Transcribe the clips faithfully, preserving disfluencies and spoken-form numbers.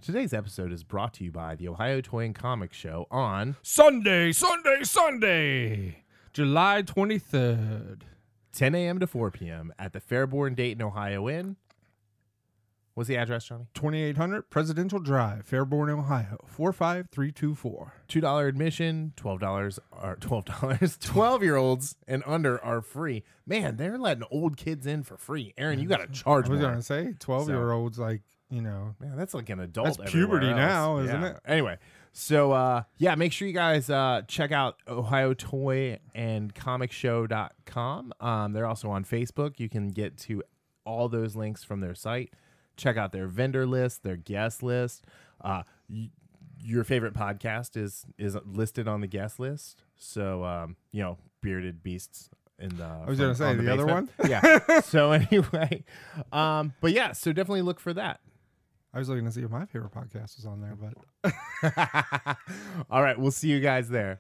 Today's episode is brought to you by the Ohio Toy and Comic Show on Sunday, Sunday, Sunday, July twenty-third. ten a.m. to four p.m. at the Fairborn Dayton, Ohio Inn. What's the address, Johnny? twenty-eight hundred Presidential Drive, Fairborn, Ohio, four five three two four. two dollars admission, twelve dollars or twelve dollars. twelve-year-olds and under are free. Man, they're letting old kids in for free. Aaron, you got to charge I was more. going to say, twelve-year-olds, like, you know. Man, that's like an adult. That's everywhere puberty else. now, isn't Yeah. it? Anyway, so uh, yeah, make sure you guys uh, check out Ohio Toy and Comic Show dot com. Um, they're also on Facebook. You can get to all those links from their site. Check out their vendor list, their guest list. Uh, y- your favorite podcast is is listed on the guest list. So um, you know, Bearded Beasts. In the, I was going to say, the, the other one? Yeah. So anyway, um, but yeah, so definitely look for that. I was looking to see if my favorite podcast was on there, but All right, we'll see you guys there.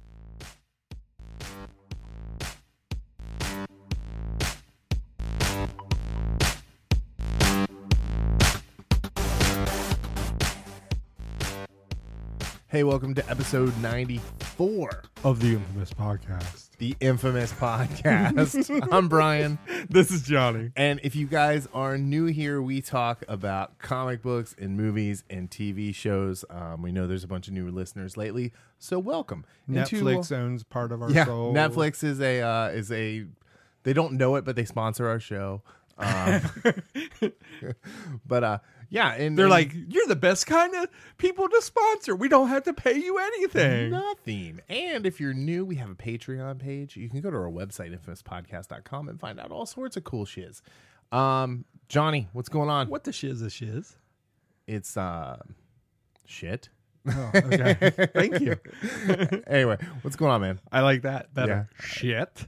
Hey, welcome to episode ninety-four, of the infamous podcast. the infamous podcast. I'm Brian. This is Johnny. And if you guys are new here, we talk about comic books and movies and T V shows. Um, we know there's a bunch of new listeners lately, so welcome. into- Netflix owns part of our yeah, soul. Netflix is a uh, is a. They don't know it, but they sponsor our show. Um, but uh, yeah, and They're and like, you're the best kind of people to sponsor. We don't have to pay you anything. nothing. And if you're new, we have a Patreon page. You can go to our website, infamous podcast dot com, and find out all sorts of cool shiz. Um, Johnny, what's going on? What the shiz is shiz? It's uh, shit. Oh, okay. Thank you. Anyway, what's going on, man? I like that better. Shit.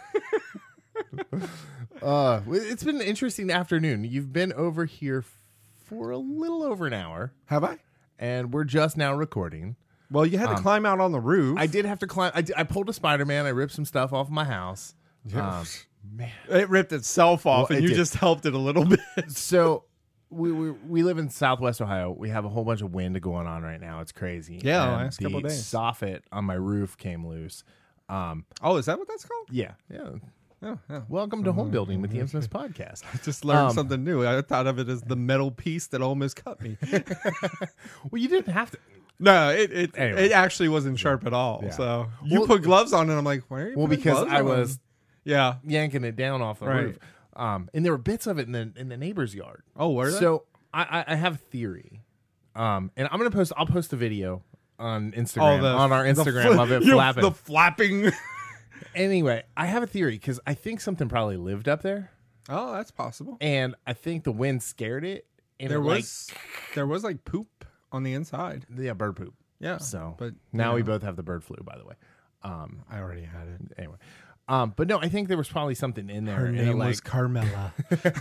Uh, it's been an interesting afternoon. You've been over here for a little over an hour, Have I? and we're just now recording. Well, you had to Um, climb out on the roof. I did have to climb. I, did- I pulled a Spider-Man. I ripped some stuff off of my house. Yeah. Um, man. It ripped itself off, Well, and it you did. just helped it a little bit. So we, we we live in Southwest Ohio. We have a whole bunch of wind going on right now. It's crazy. Yeah, the And last couple the days. soffit on my roof came loose. Um, Oh, is that what that's called? yeah, yeah. Oh, yeah. Welcome to Home Building with the Infamous Podcast. I just learned Um, something new. I thought of it as the metal piece that almost cut me. Well, you didn't have to. No, it it, Anyway. it actually wasn't sharp at all. Yeah. So you Well- put gloves on, and I'm like, why are you Well, putting because gloves I on? was Yeah. yanking it down off the Right. roof, um, and there were bits of it in the in the neighbor's yard. Oh, were they? So I, I I have a theory, um, and I'm gonna post. I'll post a video on Instagram the, on our the Instagram fl- of it you know, flapping. The flapping. Anyway, I have a theory because I think something probably lived up there, Oh, that's possible. and I think the wind scared it. And There it, was there was like poop on the inside. like, yeah, bird poop. Yeah. So, but now you we know, both have the bird flu. By the way, um, I already had it. anyway, um, but no, I think there was probably something in there. Her and it, name like, was Carmela.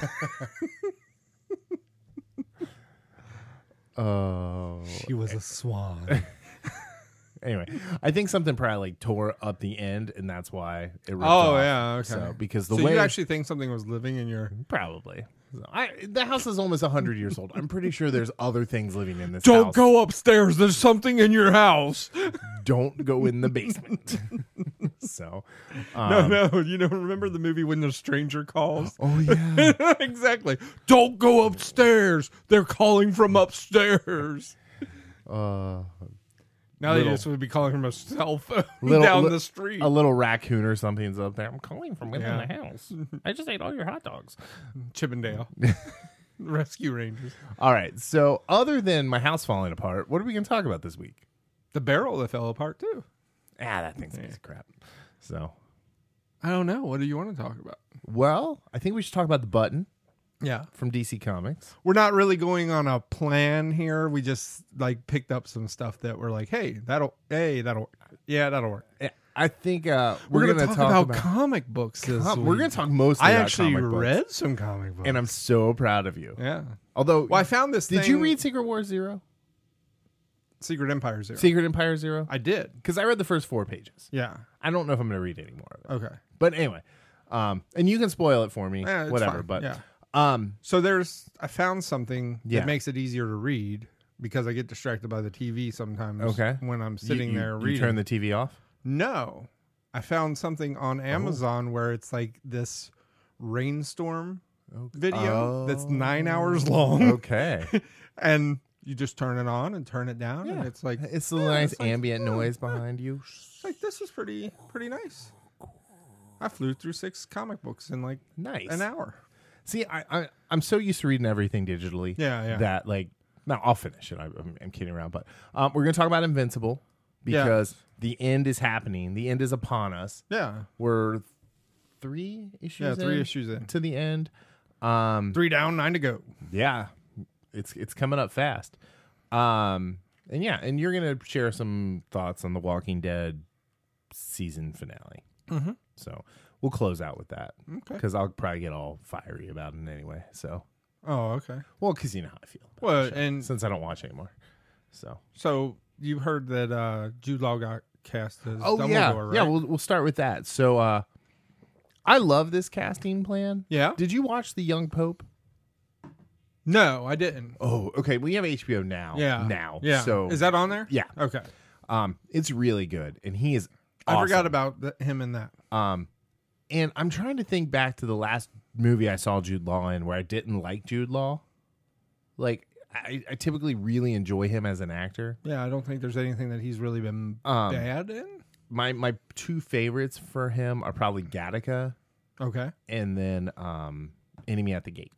Oh, She was a swan. anyway, I think something probably like tore up the end, and that's why it ripped Oh, off. yeah, okay. So because the so way you actually think something was living in your? probably, So I the house is almost a hundred years old. I'm pretty sure there's other things living in this Don't house. go upstairs. There's something in your house. Don't go in the basement. so, No, um, no. You know, remember the movie When the Stranger Calls? Oh yeah. Exactly. Don't go upstairs. They're calling from upstairs. uh, Now they Little- just would be calling from a cell phone Little- down li- the street. a little raccoon or something's up there. I'm calling from within Yeah. the house. I just ate all your hot dogs. Chippendale. Rescue Rangers. All right. So, other than my house falling apart, what are we going to talk about this week? The barrel that fell apart, too. Ah, that thing's a piece of crap. So, I don't know. What do you want to talk about? well, I think we should talk about the button Yeah. from D C Comics. We're not really going on a plan here. We just like picked up some stuff that we're like, hey, that'll, hey, that'll, yeah, that'll work. Eh, I think uh, We're, we're, going to gonna talk, about, about comic books this com- week. we're going to talk mostly I about actually comic books. read some comic books. And I'm so proud of you. yeah. Although, Well, I found this did thing- you read Secret War Zero? Secret Empire Zero. Secret Empire Zero? I did. Because I read the first four pages. Yeah. I don't know if I'm going to read any more of it. Okay. But anyway, um, and you can spoil it for me, Yeah, it's whatever. fine. But yeah. um, So there's, I found something Yeah. that makes it easier to read. because I get distracted by the T V sometimes. Okay. When I'm sitting you, you, there you reading. turn the T V off? No, I found something on Amazon oh. where it's like this rainstorm okay. video oh. that's nine hours long. Okay. And you just turn it on and turn it down, yeah. and it's like it's a yeah, nice it's like, ambient yeah, noise yeah. behind you. It's like this is pretty pretty nice. I flew through six comic books in like nice an hour. See, I, I I'm so used to reading everything digitally. Yeah, yeah. That like now I'll finish it. I, I'm, I'm kidding around, but um, we're gonna talk about Invincible because yeah. the end is happening. The end is upon us. Yeah, we're three issues. Yeah, three in issues in to the end. Um, three down, nine to go. Yeah. It's it's coming up fast, um, and yeah, and you're gonna share some thoughts on the Walking Dead season finale. Mm-hmm. So we'll close out with that, okay? Because I'll probably get all fiery about it anyway. So, oh, okay. Well, because you know how I feel. About well, the show, and since I don't watch anymore, so so you heard that uh, Jude Law got cast as oh Dumbledore, yeah, right? yeah. We'll we'll start with that. So, uh, I love this casting plan. Yeah. Did you watch The Young Pope? No, I didn't. Oh, okay. We have H B O now. Yeah. Now. Yeah. So is that on there? Yeah. Okay. Um, it's really good, and he is. I awesome. forgot about the, him in that. Um, and I'm trying to think back to the last movie I saw Jude Law in where I didn't like Jude Law. Like, I, I typically really enjoy him as an actor. Yeah, I don't think there's anything that he's really been um, bad in. My my two favorites for him are probably Gattaca. Okay. And then um, Enemy at the Gate.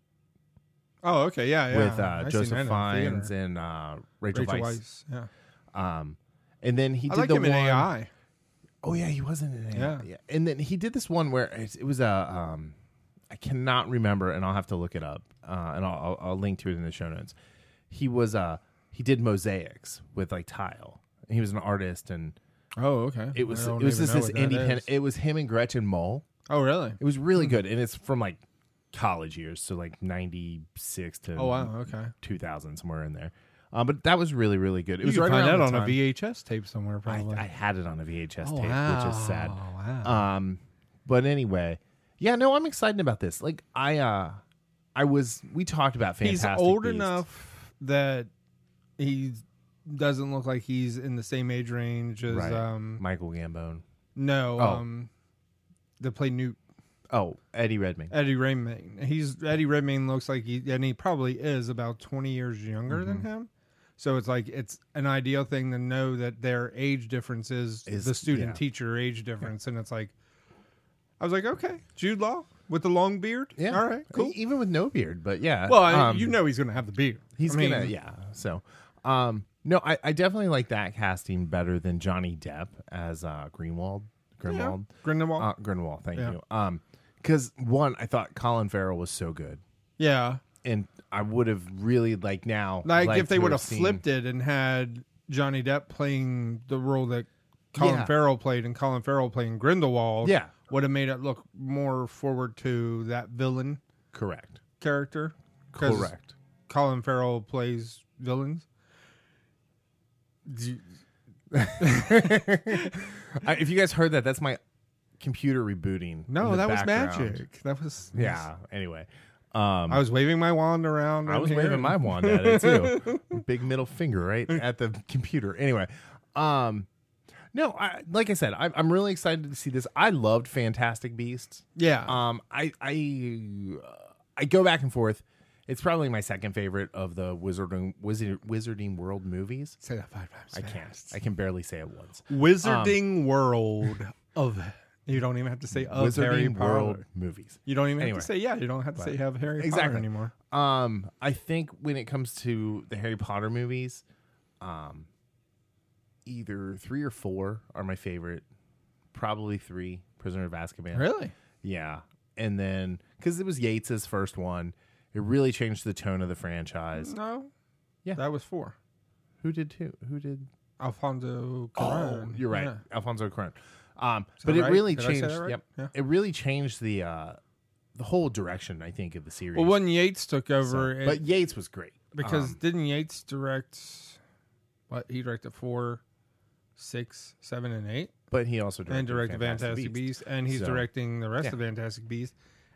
Oh, okay, yeah, yeah. With uh, Joseph Fiennes and uh, Rachel, Rachel Weisz. Weisz. Yeah. Um, and then he I did like the him one. in A I. Oh yeah, he wasn't in A I. Yeah. yeah. And then he did this one where it, it was a. Um, I cannot remember, and I'll have to look it up, uh, and I'll, I'll, I'll link to it in the show notes. He was uh he did mosaics with like tile. He was an artist, and oh okay. It was it was just this independent. It was him and Gretchen Mol. Oh really? It was really good, and it's from like college years, so like ninety-six to oh wow okay two thousand, somewhere in there. Um, but that was really really good. It you was can right find around that on time. a V H S tape somewhere probably. I, I had it on a V H S oh, tape, wow. which is sad. Wow. Um, but anyway, yeah, no, I'm excited about this. Like I, uh, I was. We talked about Fantastic He's old Beasts. enough that he doesn't look like he's in the same age range as right. um Michael Gambon. No, oh. um, that played Newt. Oh, Eddie Redmayne. Eddie Redmayne. He's Eddie Redmayne looks like he, and he probably is about twenty years younger mm-hmm. than him. So it's like it's an ideal thing to know that their age difference is, is the student yeah. teacher age difference, yeah. and it's like, I was like, okay, Jude Law with the long beard, yeah, all right, cool. Even with no beard, but yeah. Well, I, um, you know he's gonna have the beard. He's I mean, gonna, yeah. So, um, no, I, I definitely like that casting better than Johnny Depp as uh, Greenwald. Grindelwald. Yeah. Grindelwald. Uh, Grindelwald. Thank yeah. you. Um, because one, I thought Colin Farrell was so good. Yeah. And I would have really like now, like if they would have seen... flipped it and had Johnny Depp playing the role that Colin yeah. Farrell played and Colin Farrell playing Grindelwald, yeah, would have made it look more forward to that villain. Correct. Character. Correct. Colin Farrell plays villains. I, if you guys heard that, that's my computer rebooting. No, that background. was magic. That was yeah. Anyway, um, I was waving my wand around. I was here. waving my wand at it too. Big middle finger right at the computer. Anyway, um, no, I, like I said, I, I'm really excited to see this. I loved Fantastic Beasts. Yeah. Um, I I uh, I go back and forth. It's probably my second favorite of the Wizarding Wizard, Wizarding World movies. Say that five times. I fast. can't. I can barely say it once. Wizarding um, World of. You don't even have to say of Wizarding Harry Potter. World movies. You don't even anyway, have to say yeah. You don't have to but, say have Harry exactly. Potter anymore. Um, I think when it comes to the Harry Potter movies, um, either three or four are my favorite. Probably three. Prisoner of Azkaban. Really? Yeah, and then because it was Yates's first one. It really changed the tone of the franchise. No. Yeah. That was four. Who did two? Who did? Alfonso Cuarón. Oh, you're right. Yeah. Alfonso Cuarón. Um, Is but that it right? really Did I say changed. that right? Yep. Yeah. It really changed the uh, the whole direction, I think, of the series. Well, when Yates took over, So- it, but Yates was great because Um, didn't Yates direct what he directed four, six, seven, and eight, but he also directed and directed Fantastic, Fantastic Beasts, and he's So, directing the rest yeah. of Fantastic Beasts.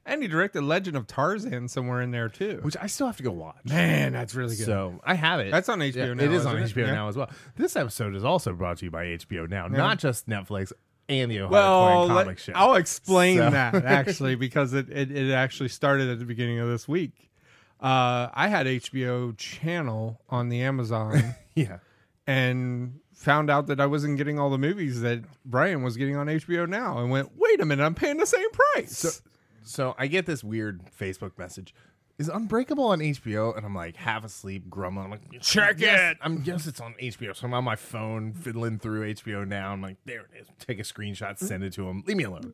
And he directed Legend of Tarzan somewhere in there too. which I still have to go watch. Man, that's really good. So I have it. That's on H B O Yeah, now, It is isn't on it? H B O Yeah. now as well. This episode is also brought to you by H B O now, not just Netflix and the Ohio well, Toy let- Comic Show. I'll explain So- that actually because it, it, it actually started at the beginning of this week. Uh, I had H B O channel on the Amazon yeah. and found out that I wasn't getting all the movies that Brian was getting on H B O now and went, wait a minute, I'm paying the same price. So, so I get this weird Facebook message. Is Unbreakable on H B O? And I'm like half asleep, grumbling. I'm like, check yes, it. I'm yes, it's on H B O. So I'm on my phone fiddling through H B O now. I'm like, there it is. Take a screenshot, send it to him. Leave me alone.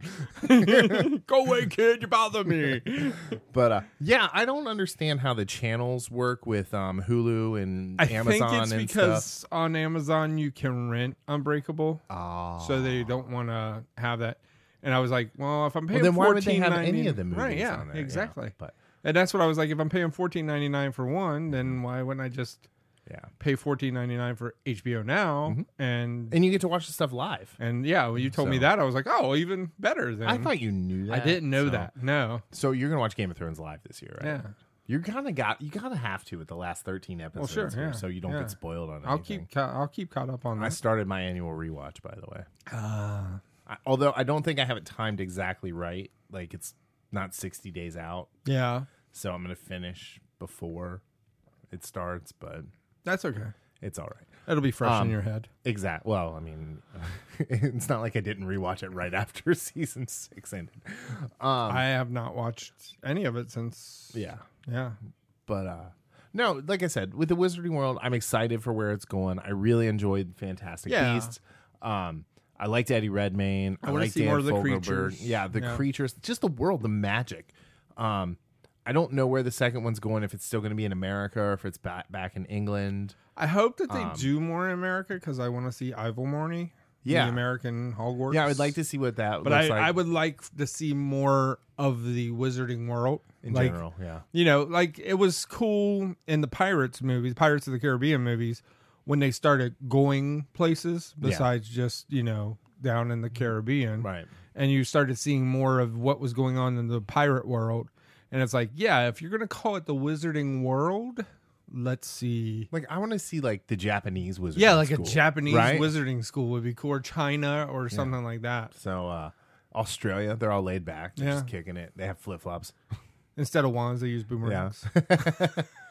Go away, kid. You bother me. But uh, yeah, I don't understand how the channels work with um, Hulu and I Amazon think it's and because stuff. on Amazon you can rent Unbreakable, Oh. so they don't want to have that. And I was like, well, if I'm paying Well, then why would they fourteen have ninety any of the movies right? Yeah, on there? exactly. Yeah, but And that's what I was like. If I'm paying fourteen ninety nine for one, then why wouldn't I just yeah, pay fourteen ninety nine for H B O now? Mm-hmm. And and you get to watch the stuff live. and yeah, when you told me So- that, I was like, oh, even better. Then I thought you knew that. I didn't know so- that. No. So you're gonna watch Game of Thrones live this year, right? Yeah. You kind of got you kind of have to with the last thirteen episodes, sure, here, yeah, so you don't yeah. get spoiled on anything. I'll keep ca- I'll keep caught up on I that. started my annual rewatch, by the way. Uh, I, although I don't think I have it timed exactly right. Like it's not sixty days out, yeah, so I'm gonna finish before it starts. But that's okay. it's all right. It'll be fresh Um, in your head. Exact. Well, I mean, it's not like I didn't rewatch it right after season six ended. Um, I have not watched any of it since. yeah. Yeah. But uh no, like I said, with the Wizarding World, I'm excited for where it's going. I really enjoyed Fantastic Yeah. Beasts. Um, I liked Eddie Redmayne. I, I wanna liked see Dan more of the Fogelberg. creatures. Yeah, the Yeah. creatures, just the world, the magic. Um, I don't know where the second one's going. If it's still going to be in America or if it's back back in England. I hope that they Um, do more in America because I want to see Ivalmorny. Yeah. The American Hogwarts. Yeah, I would like to see what that But looks I, like I would like to see more of the Wizarding World in like, general. Yeah, You know, like it was cool in the Pirates movies, Pirates of the Caribbean movies, when they started going places besides just, you know, down in the Caribbean. right. And you started seeing more of what was going on in the pirate world. And it's like, yeah, if you're going to call it the Wizarding World, let's see. Like I want to see like the Japanese wizard. Yeah, like school, a Japanese right? wizarding school would be cool, or China or something like that. So uh, Australia, they're all laid back, they're just Yeah. kicking it. They have flip flops. Instead of wands, they use boomerangs. Yeah.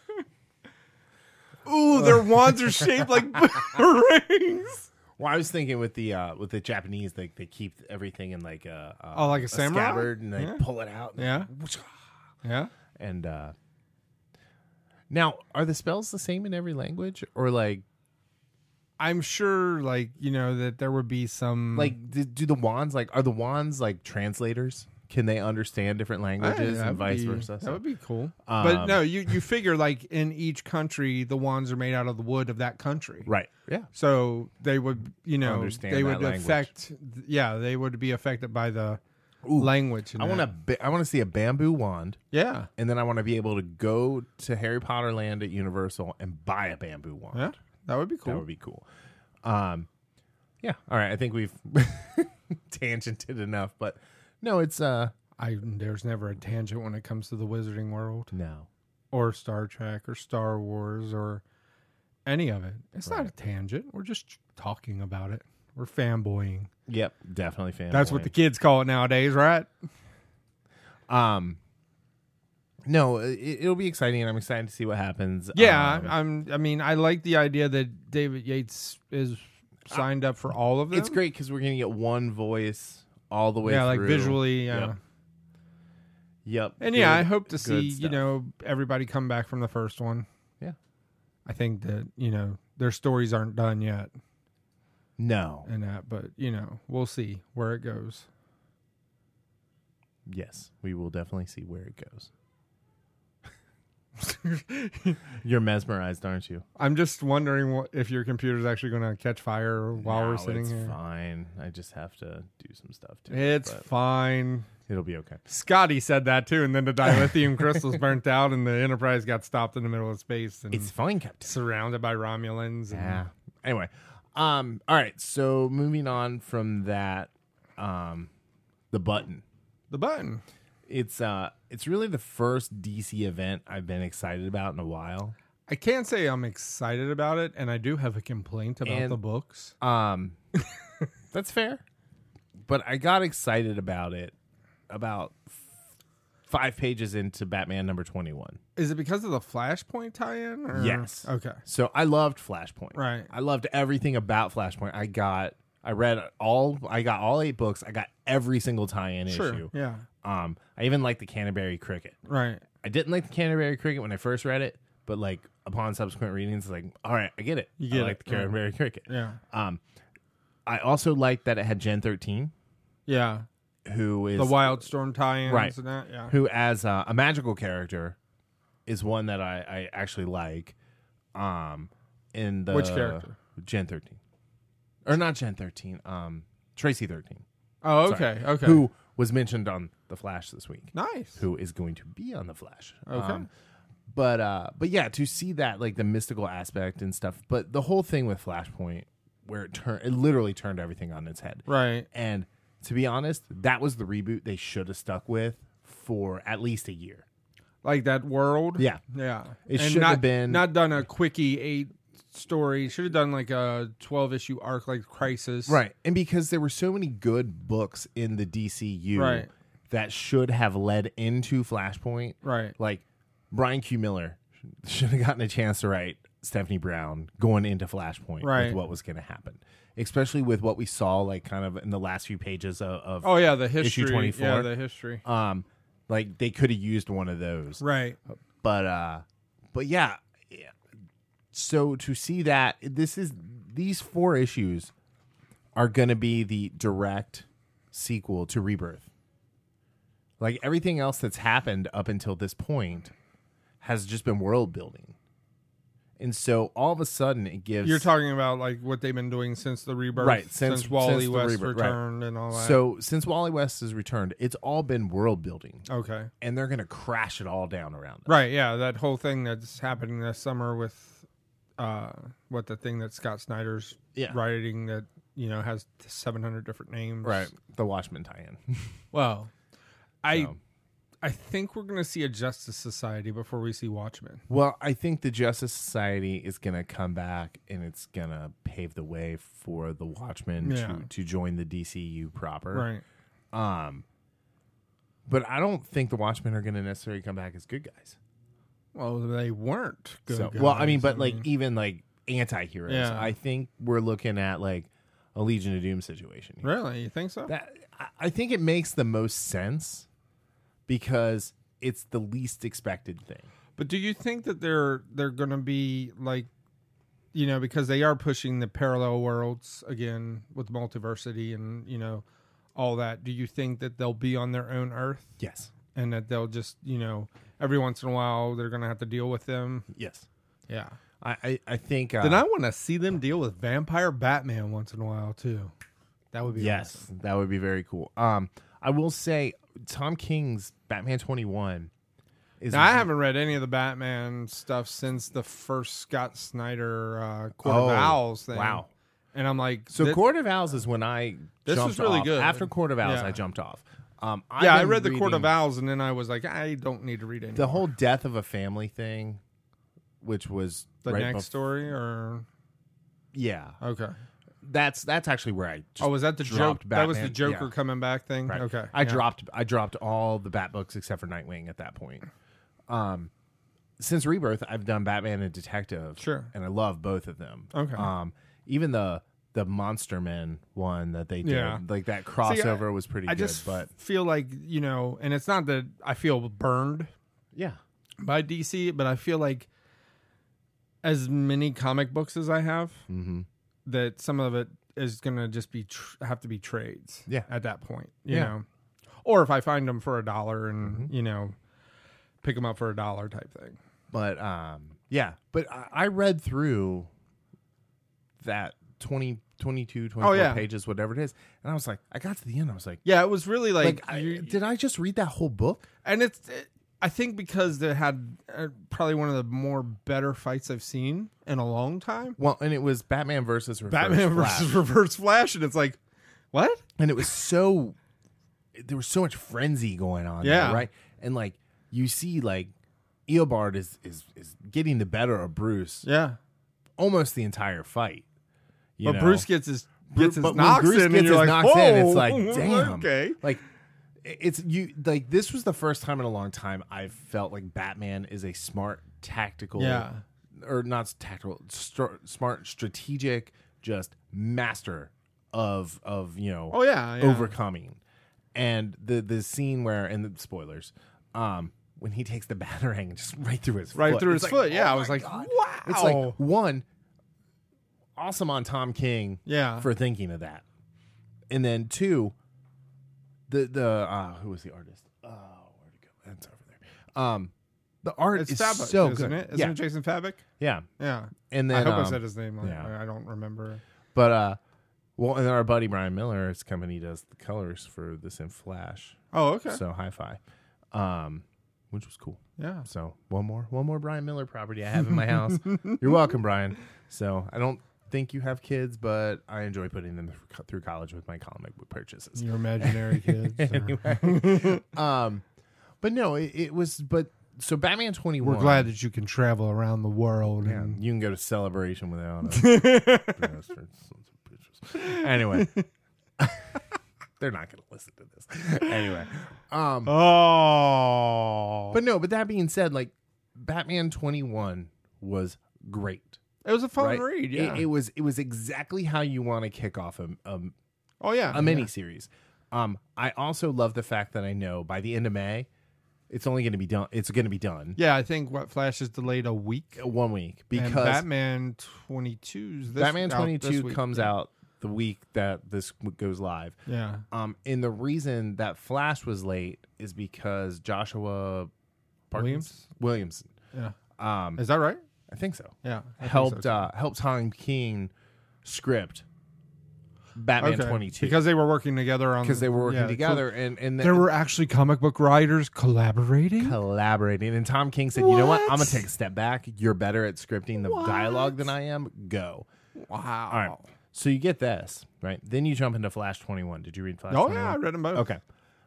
Ooh, their wands are shaped like boomerangs. Well, I was thinking with the uh, with the Japanese, they they keep everything in like a, a Oh, like a samurai? scabbard, and they Yeah. pull it out. And Yeah. Yeah. And uh, now, are the spells the same in every language, or like I'm sure, like, you know, that there would be some. like do, do the wands like are the wands like translators? Can they understand different languages that and would vice be- versa? That So- would be cool. Um, but no, you, you figure, like, in each country, the wands are made out of the wood of that country. right. Yeah. So they would, you know, Understand they that would language. affect, yeah, they would be affected by the language. in I want that. to. I want to see a bamboo wand, Yeah. and then I want to be able to go to Harry Potter Land at Universal and buy a bamboo wand. Yeah. That would be cool. That would be cool. Um, yeah. All right. I think we've tangented enough, but no, it's uh I There's never a tangent when it comes to the Wizarding World no. or Star Trek or Star Wars or any of it. It's not a tangent. We're just talking about it. We're fanboying. Yep, definitely fan. That's what the kids call it nowadays, right? um. No, it, it'll be exciting, and I'm excited to see what happens. Yeah, Um, I'm. I mean, I like the idea that David Yates is signed up for all of them. it's great because we're gonna get one voice all the way. Yeah, like through. visually. Yeah. Yep. Yep. And yeah, Good- I hope to see good you stuff. know everybody come back from the first one. Yeah. I think that you know their stories aren't done yet, No. and that, but you know we'll see where it goes. Yes, we will definitely see where it goes. You're mesmerized, aren't you? I'm just wondering what if your computer's actually going to catch fire while No, we're sitting it's here. fine. I just have to do some stuff too. It's but fine. it'll be okay. Scotty said that too, and then the dilithium crystals burnt out, and the Enterprise got stopped in the middle of space and It's fine, Captain. surrounded by Romulans. And Yeah. Anyway, um, all right. So moving on from that, um, the button. the button. It's uh, it's really the first D C event I've been excited about in a while. I can't say I'm excited about it, and I do have a complaint about And- the books. Um, that's fair, but I got excited about it about f- five pages into Batman number twenty-one. Is it because of the Flashpoint tie-in? Or? Yes. Okay. So I loved Flashpoint. Right. I loved everything about Flashpoint. I got, I read all, I got all eight books. I got every single tie-in Sure. issue. Yeah. Um, I even liked the Canterbury Cricket. Right. I didn't like the Canterbury Cricket when I first read it, but like upon subsequent readings, it's like, all right, I get it. You get I like it, the Canterbury Cricket. Yeah. Um, I also liked that it had Gen thirteen, Yeah. who is The Wildstorm tie-ins Right. and that. Yeah. who as uh, a magical character is one that I, I actually like. Um, in the Which character? Gen thirteen, or not Gen thirteen? Um, Tracy thirteen, Oh, Sorry. okay. Okay. who was mentioned on The Flash this week. Nice. Who is going to be on The Flash? Okay. Um, but uh, but yeah, to see that like the mystical aspect and stuff. But the whole thing with Flashpoint, where it turned, it literally turned everything on its head. Right. And to be honest, that was the reboot they should have stuck with for at least a year. Like that world. Yeah. Yeah. It And should not, have been- not done a quickie eight story. Should have done like a twelve issue arc like Crisis. Right. And because there were so many good books in the D C U Right. that should have led into Flashpoint. Right. Like Brian Q. Miller should have gotten a chance to write Stephanie Brown going into Flashpoint Right. with what was going to happen. Especially with what we saw like kind of in the last few pages of, of Oh yeah, the history. twenty-four. Yeah, the history. um like they could have used one of those. Right. But uh but yeah, yeah. So to see that this is these four issues are going to be the direct sequel to Rebirth. Like everything else that's happened up until this point has just been world building. And so all of a sudden it gives You're talking about like what they've been doing since the rebirth, Right, Since, since- Wally since the West Rebirth, right. returned and all that. So since Wally West has returned, it's all been world building. okay, And they're going to crash it all down around us. right, yeah, that whole thing that's happening this summer with, uh, what the thing that Scott Snyder's Yeah. writing that you know has seven hundred different names, Right. The Watchmen tie-in. Well, I So. I think we're gonna see a Justice Society before we see Watchmen. Well, I think the Justice Society is going to come back and it's going to pave the way for the Watchmen Yeah. to, to join the D C U proper. Right. Um, but I don't think the Watchmen are going to necessarily come back as good guys. Well, they weren't good. So, well, I mean, guys. but like even like anti-heroes, Yeah. I think we're looking at like a Legion of Doom situation. here. really, you think so? That I- I think it makes the most sense because it's the least expected thing. But do you think that they're they're going to be like, you know, because they are pushing the parallel worlds again with multiversity and you know all that? Do you think that they'll be on their own Earth Yes. and that they'll just you know every once in a while they're going to have to deal with them? Yes. Yeah. I I, I think. Uh, Then I want to see them deal with Vampire Batman once in a while too. That would be Yes, awesome. that would be very cool. Um, I will say Tom King's Batman twenty-one is. Now, I haven't read any of the Batman stuff since the first Scott Snyder uh, Court Oh, of Owls thing. wow. And I'm like, So thi- Court of Owls is when I This jumped was really off. good. After Court of Owls, Yeah. I jumped off. Um, I've yeah, I been read the Court of reading Owls, and then I was like, I don't need to read anymore. the whole death of a family thing, which was the right next bef- story, or Yeah, okay. that's that's actually where I. Just Oh, was that the joke? dropped That was the Batman. Joker Yeah. coming back thing. Right. Okay, I yeah. dropped I dropped all the Bat books except for Nightwing at that point. Um, since Rebirth, I've done Batman and Detective. Sure. And I love both of them. Okay. Um, even the the Monster Men one that they did, Yeah. like that crossover See, I- was pretty I good. just But feel like you know, and it's not that I feel burned yeah, by D C, but I feel like as many comic books as I have, mm-hmm. that some of it is gonna just be tr- have to be trades. Yeah. At that point, you Yeah. know, or if I find them for a dollar and Mm-hmm. you know, pick them up for a dollar type thing. but um, yeah. But I, I read through that twenty, twenty-two, twenty-four Oh, yeah. pages, whatever it is, and I was like, I got to the end, I was like, Yeah, it was really like, like, I, you- did I just read that whole book? and it's. It, I think because they had uh, probably one of the more better fights I've seen in a long time. Well, and it was Batman versus Reverse Batman Flash. versus Reverse Flash, and it's like, what? And it was so there was so much frenzy going on. Yeah. there, right. And like you see, like Eobard is is is getting the better of Bruce. Yeah. Almost the entire fight. You But know? Bruce gets his gets his but when knocks Bruce in, gets and you're his like, knocks in, it's "Whoa, like, damn, okay." Like, it's you. Like, this was the first time in a long time I felt like Batman is a smart, tactical, Yeah. or not tactical, str- smart, strategic, just master of of you know, Oh yeah, yeah. overcoming. And the the scene where, and the spoilers, um, when he takes the batarang just right through his right foot. through It's his like, foot. Yeah, oh I was my like, God. wow. It's like one, awesome on Tom King, Yeah. for thinking of that, and then two, the the uh, who was the artist? Oh, where'd it go? That's over there. Um, the art it's is Fabik, so isn't good. it? Isn't yeah, it Jason Fabik? yeah, Yeah. and I then hope um, I said his name. Like, yeah. I don't remember. but uh, well, and our buddy Brian Miller, his company does the colors for this in Flash. Oh, okay. So Hi-Fi, um, which was cool. Yeah. So one more, one more Brian Miller property I have in my house. You're welcome, Brian. So I don't think you have kids, but I enjoy putting them th- through college with my comic book purchases. Your imaginary kids. or- Anyway, um, but no, it, it was. But so Batman twenty-one. We're glad that you can travel around the world. Yeah, And you can go to Celebration without a bastard sons of bitches. Anyway. They're not going to listen to this. Anyway. Um, oh. but no, but that being said, like Batman twenty-one was great. It was a fun right? read. Yeah. It, it was it was exactly how you want to kick off a a, oh yeah. a mini series. Um, I also love the fact that I know by the end of May, it's only going to be done. It's going to be done. Yeah, I think what Flash is delayed a week. One week because And Batman twenty-two's this Batman out this twenty-two week. comes yeah. out the week that this w- goes live. Yeah. Um, and the reason that Flash was late is because Joshua Parkins? Williams. Williamson, Yeah. um, Is that right? I think so, Yeah. I think helped so, too. uh, helped Tom King script Batman Okay. twenty-two Because they were working together on because they were working yeah, together and and There were actually comic book writers collaborating. collaborating. And Tom King said, "You know what? I'm gonna What? take a step back. You're better at scripting the What? dialogue than I am. Go." Wow. All right. So you get this, right? Then you jump into Flash twenty-one. Did you read Flash Oh twenty-one? yeah, I read them both. Okay.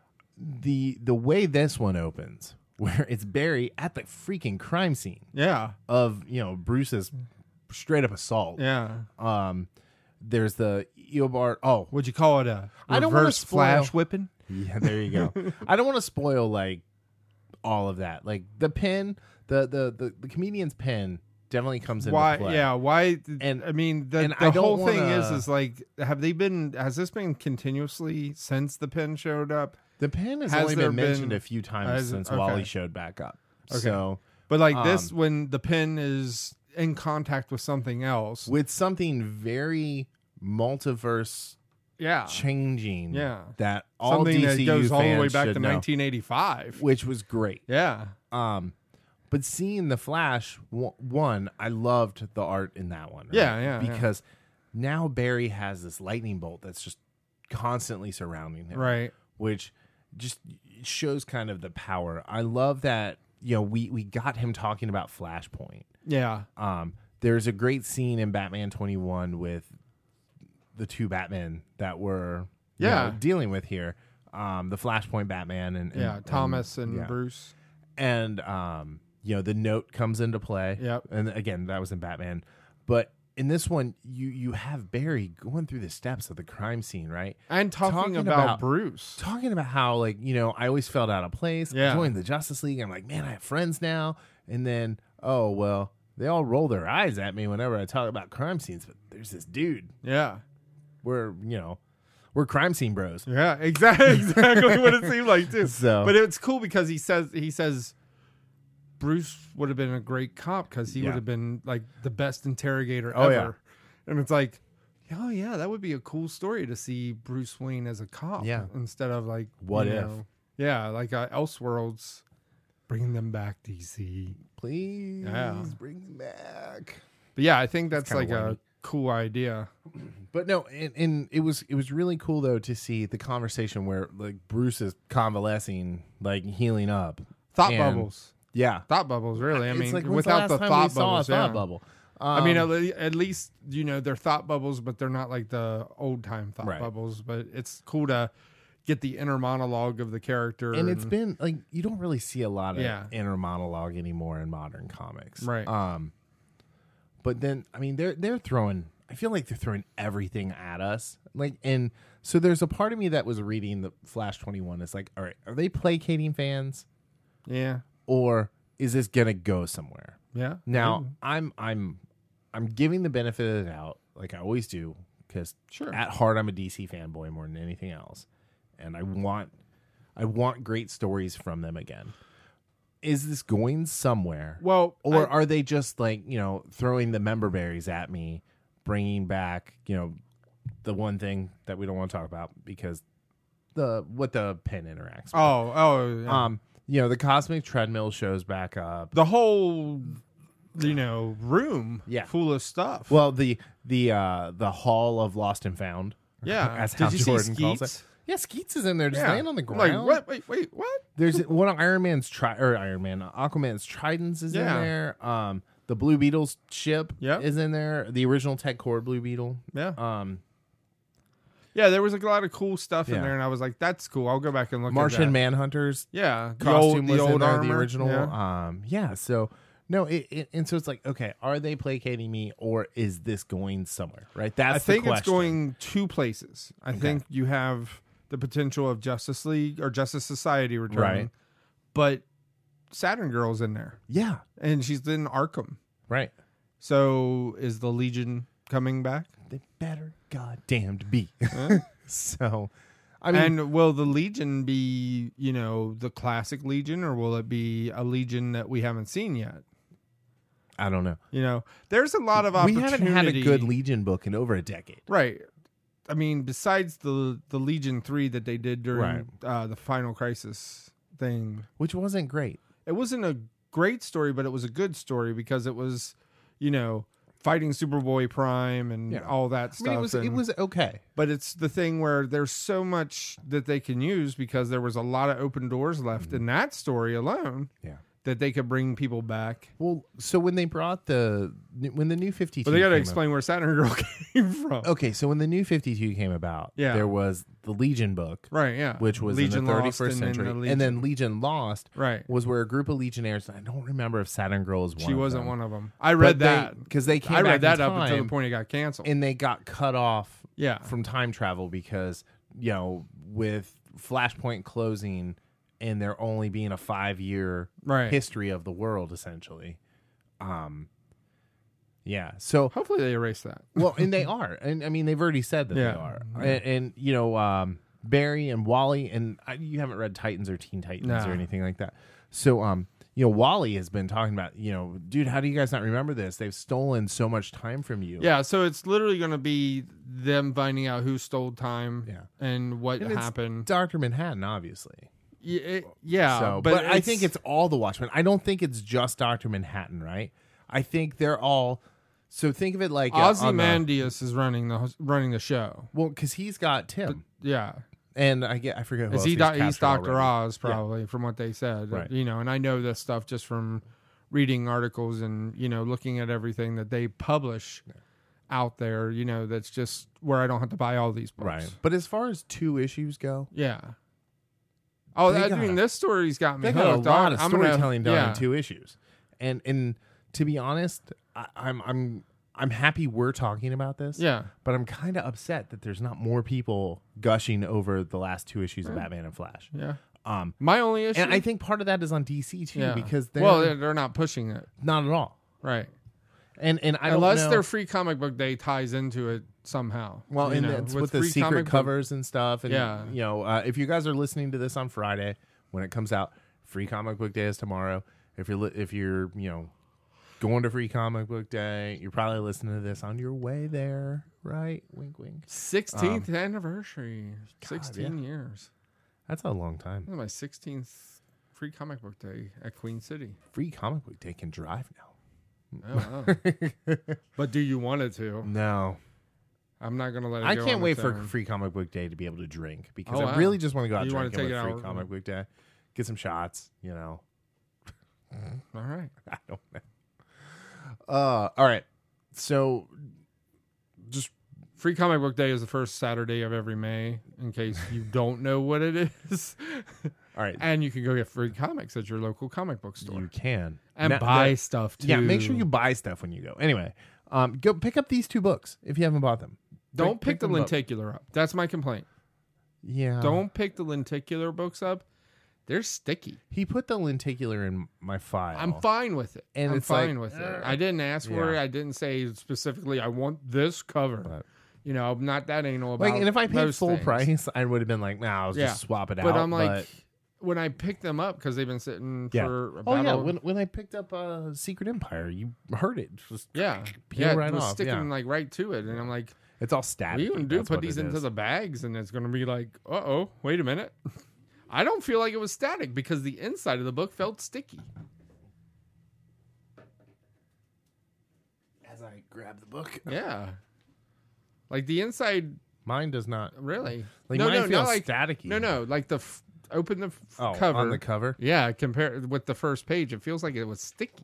The the way this one opens, where it's Barry at the freaking crime scene Yeah. of, you know, Bruce's straight up assault. Yeah. Um there's the Eobard. Oh, Would you call it a I don't wanna reverse spoil- flash whipping? yeah, there you go. I don't want to spoil like all of that. Like the pin, the the the, the comedian's pin definitely comes into Why? play. Yeah. Why? And- I mean, the, and the I don't whole thing wanna- is, is like, have they been? Has this been continuously since the pin showed up? The pin has, Has only there been mentioned been- a few times has- since okay. Wally showed back up. Okay. So But like this, Um, when the pin is in contact with something else, with something very multiverse yeah, changing, Yeah. that all something D that C U goes all the way fans back should to know, nineteen eighty-five. which was great. Yeah. Um, but seeing the Flash w- one, I loved the art in that one. right? Yeah, yeah, yeah. because now Barry has this lightning bolt that's just constantly surrounding him, Right. which just shows kind of the power. I love that. You know, we we got him talking about Flashpoint. Yeah. Um, there's a great scene in Batman twenty-one with the two Batmen that we're you Yeah. know, dealing with here. Um, the Flashpoint Batman and, and Yeah. Thomas and, yeah. Bruce. and um, you know, the note comes into play. Yep. And again, that was in Batman, but in this one, you you have Barry going through the steps of the crime scene, right? And talking, Talking about, about- Bruce. Talking about how, like, you know, I always felt out of place. Yeah. I joined the Justice League. I'm like, man, I have friends now. And then, oh well, they all roll their eyes at me whenever I talk about crime scenes. But there's this dude. Yeah. We're you know, we're crime scene bros. Yeah, exactly, exactly what it seemed like too. So- but it's cool because he says he says Bruce would have been a great cop because he Yeah. would have been like the best interrogator Oh, ever. yeah. And it's like, oh yeah, that would be a cool story to see Bruce Wayne as a cop. Yeah. instead of like What you if? know, yeah, like uh, Elseworlds, bringing them back, D C. Please Yeah. bring him back. But yeah, I think that's kinda like whiny. a cool idea. But no, and, and it was it was really cool though to see the conversation where like Bruce is convalescing, like healing up. Thought And- bubbles, Yeah, thought bubbles. Really, I It's mean, like, when's without the, the, last time thought we saw bubbles, a thought yeah. bubble. I mean, Um, at, le- at least you know they're thought bubbles, but they're not like the old time thought Right. bubbles. But it's cool to get the inner monologue of the character. And it's been like you don't really see a lot of Yeah. inner monologue anymore in modern comics, Right. Um, but then I mean they're they're throwing. I feel like they're throwing everything at us. Like, and so there's a part of me that was reading the Flash twenty-one. It's like, all right, are they placating fans, yeah, or is this gonna go somewhere? yeah. Now Maybe. I'm I'm I'm giving the benefit of the doubt, like I always do, because Sure. at heart I'm a D C fanboy more than anything else, and I want I want great stories from them again. Is this going somewhere? Well, Or I- are they just like, you know, throwing the member berries at me, bringing back, you know, the one thing that we don't want to talk about because the what the pen interacts with. oh, oh, yeah. Um, you know, the Cosmic Treadmill shows back up. the whole, you know, room, Yeah. full of stuff. Well, the the uh the Hall of Lost and Found. yeah. as Did how you Jordan see calls Skeets? it. Yeah, Skeets is in there just Yeah. laying on the I'm ground. Like, what? Wait, wait, what? There's one of Iron Man's tri or Iron Man, Aquaman's Tridents is Yeah. in there. Um, the Blue Beetle's ship Yep. is in there. The original Ted Cord Blue Beetle. Yeah. Um, Yeah, there was a lot of cool stuff in Yeah. there, and I was like, "That's cool. I'll go back and look Martian at that." Manhunter's Yeah, the costume old, was the old in there, armor. the original. Yeah. Um, yeah. So no, it, it, and so it's like, okay, are they placating me, or is this going somewhere? Right. That's I think the it's question. going two places. I think you have the potential of Justice League or Justice Society returning, Right. but Saturn Girl's in there, Yeah. and she's in Arkham. Right. So is the Legion coming back? They better goddamned be. Huh? So, I mean, And will the Legion be, you know, the classic Legion, or will it be a Legion that we haven't seen yet? I don't know. You know, there's a lot of We opportunity. haven't had a good Legion book in over a decade. Right. I mean, besides the the Legion three that they did during Right. uh, the Final Crisis thing, Which wasn't great. it wasn't a great story, but it was a good story because it was, you know, fighting Superboy Prime and Yeah. all that I stuff. mean, it was and- it was okay. but it's the thing where there's so much that they can use because there was a lot of open doors left in that story alone Yeah. that they could bring people back. Well, so when they brought the when the new fifty-two, But they got to came explain where Saturn Girl came from. Up, okay, so when the new fifty-two came about, Yeah. there was the Legion book, Right, yeah. which was Legion in the Lost thirty-first and then century, the Legion- and then Legion Lost Right. was where a group of Legionnaires. I don't remember if Saturn Girl was one. She of wasn't them, one of them. I read that. because they, came I back read that in up until time, the point it got canceled. and they got cut off yeah. from time travel because, you know, with Flashpoint closing and there only being a five year Right. history of the world, essentially. Um, yeah. So, Hopefully they erase that. well, and they are. And I mean, they've already said that Yeah. they are. And, and, you know, um, Barry and Wally, and I, you haven't read Titans or Teen Titans Nah. or anything like that. So, um, you know, Wally has been talking about, you know, dude, how do you guys not remember this? They've stolen so much time from you. Yeah, so it's literally going to be them finding out who stole time Yeah. and what And it's happened. Doctor Manhattan, obviously. Yeah, it- yeah So, but, but, I think it's all the Watchmen. I don't think it's just Doctor Manhattan, right? I think they're all. So think of it like uh, on the- Ozymandias is running the running the show. well, because he's got Tim, Yeah, and I get I forget who is else he? he's Do- he's captured Doctor already. Oz, probably from what they said. Right. You know, and I know this stuff just from reading articles and you know looking at everything that they publish out there. You know, that's just where I don't have to buy all these books. Right. But as far as two issues go, Yeah. Oh, They I got mean, a- this story's got me they got a hooked. lot of I'm gonna- storytelling done yeah. in two issues, and and to be honest, I, I'm I'm I'm happy we're talking about this. Yeah. But I'm kind of upset that there's not more people gushing over the last two issues of Batman and Flash. Yeah. Um, My only issue. and I think part of that is on D C too, yeah. because they're well, they're, they're not pushing it. not at all. Right. And and I Unless don't know. their free comic book day ties into it somehow. Well, you and know, it's with, the free secret comic book- covers and stuff. And, Yeah. you know, uh, if you guys are listening to this on Friday when it comes out, Free Comic Book Day is tomorrow. If you're, li- if you're, you know, going to Free Comic Book Day, you're probably listening to this on your way there, right? Wink, wink. sixteenth anniversary. sixteen yeah. years. That's a long time. This is my sixteenth free comic book day at Queen City. Free Comic Book Day can drive now. Oh, wow. But do you want it to? No. I'm not going to let it I go can't on wait its for own. Free Comic Book Day to be able to drink because Oh, I wow. really just want to go out You wanna drinking take with it Free out- Comic Book Day. Get some shots, you know. All right. I don't know. Uh, all right. So, just Free Comic Book Day is the first Saturday of every May, in case you don't know what it is. All right. And you can go get free comics at your local comic book store. You can. And Now- buy that- stuff, too. Yeah, make sure you buy stuff when you go. Anyway, um, go pick up these two books if you haven't bought them. Don't pick, the them up. lenticular up. That's my complaint. Yeah. Don't pick the lenticular books up. They're sticky. He put the lenticular in my file. I'm fine with it. And I'm it's fine like, with it. uh, I didn't ask for yeah. it. I didn't say specifically, I want this cover. But- You know, I'm not that anal about Like, and if I paid those full things. price, I would have been like, nah, I'll just Yeah. swap it out. But I'm like, but- when I picked them up, because they've been sitting yeah. for Oh, about yeah. a- When, when I picked up uh, Secret Empire, you heard it. Just yeah, peel yeah, right it was off. sticking Yeah. like right to it. And I'm like, It's all static. we even do put these into the bags, and it's going to be like, uh-oh, wait a minute. I don't feel like it was static because the inside of the book felt sticky. As I grab the book. Yeah. Like the inside, Mine does not. really. Like, no, mine no, feels not like, staticky. No, no, like the, f- open the f- Oh, cover. on the cover? Yeah, compared with the first page, it feels like it was sticky.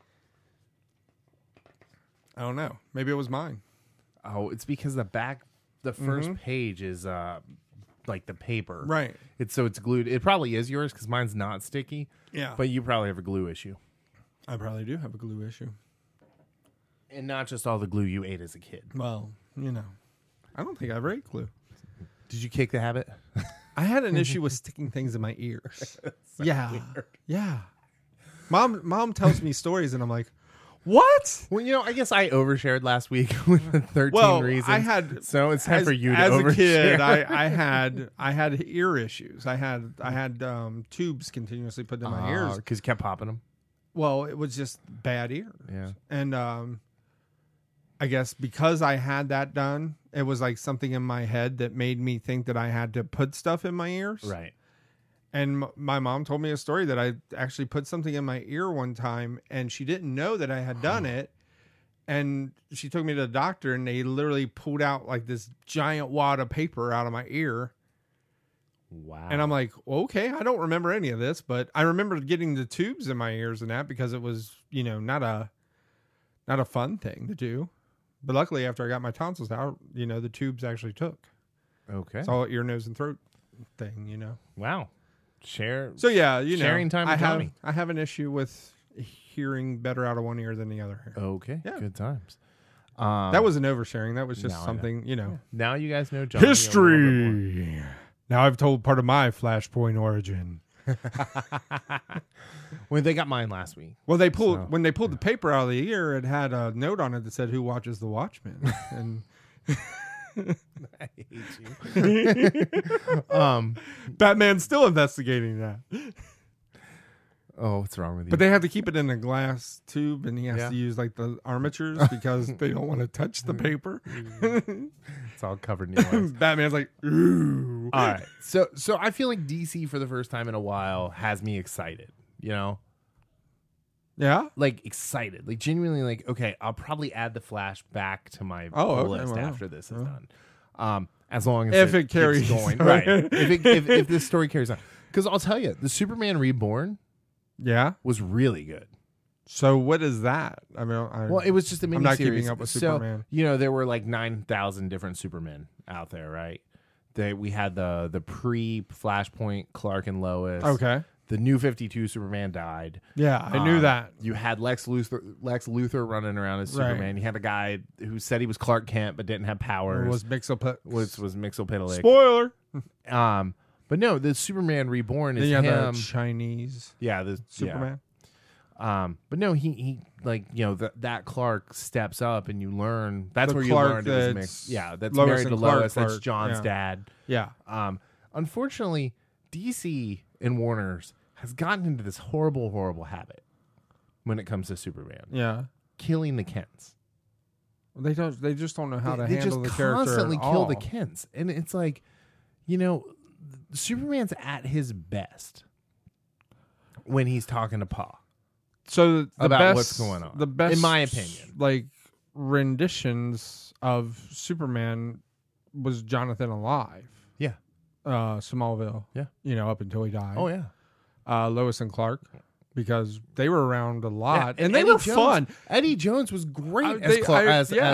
I don't know. Maybe it was mine. Oh, it's because the back, the 1st Mm-hmm. page is uh, like the paper. Right. It's so it's glued. It probably is yours because mine's not sticky. Yeah. But you probably have a glue issue. I probably do have a glue issue. And not just all the glue you ate as a kid. Well, you know, I don't think I ever ate glue. Did you kick the habit? I had an issue with sticking things in my ears. yeah. Yeah. Mom mom tells me stories and I'm like, what? Well, you know, I guess I overshared last week with the thirteen Well, reasons. I had so it's time as, for you to as overshare. a kid, I, I had I had ear issues. I had I had um, tubes continuously put in my ears. because you kept popping them. Well, it was just bad ears. Yeah. And um, I guess because I had that done, it was like something in my head that made me think that I had to put stuff in my ears. Right. And m- my mom told me a story that I actually put something in my ear one time and she didn't know that I had done it. And she took me to the doctor and they literally pulled out like this giant wad of paper out of my ear. Wow. And I'm like, okay, I don't remember any of this, but I remember getting the tubes in my ears and that because it was, you know, not a not a fun thing to do. But luckily, after I got my tonsils out, you know, the tubes actually took. Okay. It's all ear, nose, and throat thing, you know. Wow. Share. So yeah, you know, Sharing time I with have Johnny. I have an issue with hearing better out of one ear than the other. Okay. Yeah. Good times. Um, That wasn't oversharing. That was just No, I know. something, you know. Now you guys know Johnny a little bit more. History. Now I've told part of my Flashpoint origin. Well, they got mine last week. Well, they pulled So, when they pulled the paper out of the ear. It had a note on it that said, "Who watches the Watchmen?" And I hate you. um. Batman's still investigating that. Oh, what's wrong with you? But they have to keep it in a glass tube, and he has Yeah. to use like the armatures because they don't want to touch the paper. it's all covered in your eyes. Batman's like, ooh. All right. So, so I feel like D C for the first time in a while has me excited. You know, Yeah. like excited, like genuinely, like okay, I'll probably add the Flash back to my Oh, okay, list wow. after this is Oh. done. Um, as long as If it keeps carries- going, right? if, it, if if this story carries on, because I'll tell you, the Superman Reborn Yeah. was really good. So what is that? I mean, I, Well, it was just a mini I'm not series. keeping up with so, Superman. You know, there were like nine thousand different Supermen out there, right? They we had the the pre Flashpoint Clark and Lois. okay. The new fifty-two Superman died. Yeah, I knew Um, that. You had Lex Luthor, Lex Luthor running around as Right. Superman. You had a guy who said he was Clark Kent but didn't have It powers. was Mixoplex. which was Mixopitalik. Spoiler. Um, but no, the Superman Reborn Then is you have him. the Chinese yeah, the Superman. Yeah. Um, but no, he he like you know that that Clark steps up and you learn that's The where Clark you learned it was that's mixed. Yeah, that's Lois married to and Clark Lois. That's Clark, John's yeah. dad. Yeah. Um, unfortunately, D C and Warner's has gotten into this horrible, horrible habit when it comes to Superman, Yeah. killing the Kents. They don't. They just don't know how they, to they handle just the character. constantly at kill all. the Kents, and it's like, you know, Superman's at his best when he's talking to Pa. So the about best, what's going on, the best, in my opinion. like renditions of Superman was Jonathan Alive. Yeah. Uh, Smallville. Yeah. You know, up until he died. Oh yeah. Uh, Lois and Clark, because they were around a lot, Yeah, and, they Eddie were Jones, fun. Eddie Jones was great Uh, as they- Clark, I- as, yeah. as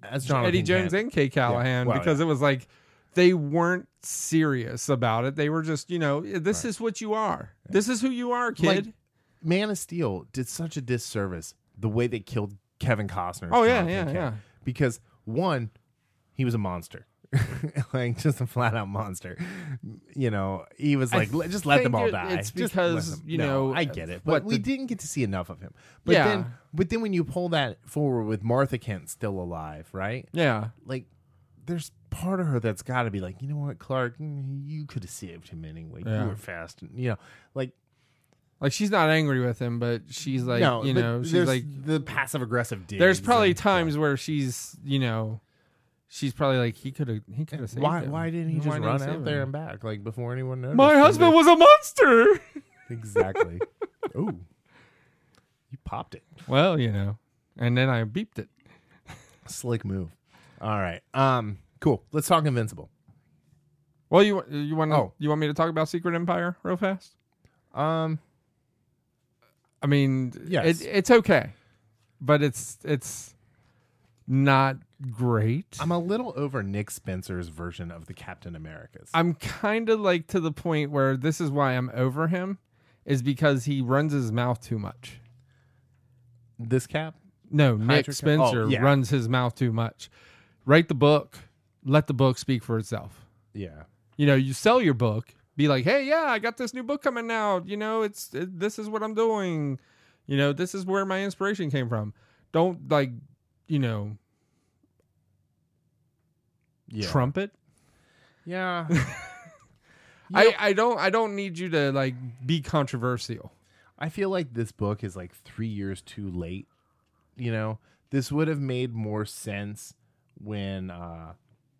as Jonathan Eddie Jones Kent. and Kay Callahan Well, because yeah. it was like they weren't serious about it. They were just, you know, this Right. is what you are. This is who you are, kid. Like, Man of Steel did such a disservice the way they killed Kevin Costner. Oh, yeah, Jonathan yeah, Kent. yeah. Because one, he was a monster. Like just a flat out monster. You know, he was I like, "Let- just let them all think it- die. it's Just because, let them." you No, know, I get it, but what we the- didn't get to see enough of him. But Yeah. then, but then when you pull that forward with Martha Kent still alive, right? Yeah. Like, there's part of her that's got to be like, you know what, Clark, mm, you could have saved him anyway. Yeah. You were fast, and you know, like. Like she's not angry with him, but she's like, no, you but know, she's there's like, the passive aggressive. there's probably times where she's, you know, she's probably like, he could have, he could have saved Why? him. Why didn't he Why just didn't run save out there him? and back like before anyone noticed? My And husband then- was a monster. exactly. Ooh, you popped it. Well, you know, and then I beeped it. Slick move. All right. Um. Cool. Let's talk Invincible. Well, you you want Oh. you want me to talk about Secret Empire real fast? Um. I mean, Yes. it, it's okay, but it's it's not great. I'm a little over Nick Spencer's version of the Captain Americas. I'm kind of like to the point where this is why I'm over him, is because he runs his mouth too much. This Cap. No, Nick Hydra- Spencer oh, yeah. runs his mouth too much. Write the book, let the book speak for itself. Yeah. You know, you sell your book, be like, hey, yeah, I got this new book coming out. You know, it's it, this is what I'm doing. You know, this is where my inspiration came from. Don't like, you know, Yeah. trumpet. Yeah. I, I don't I don't need you to like be controversial. I feel like this book is like three years too late. You know, this would have made more sense when uh,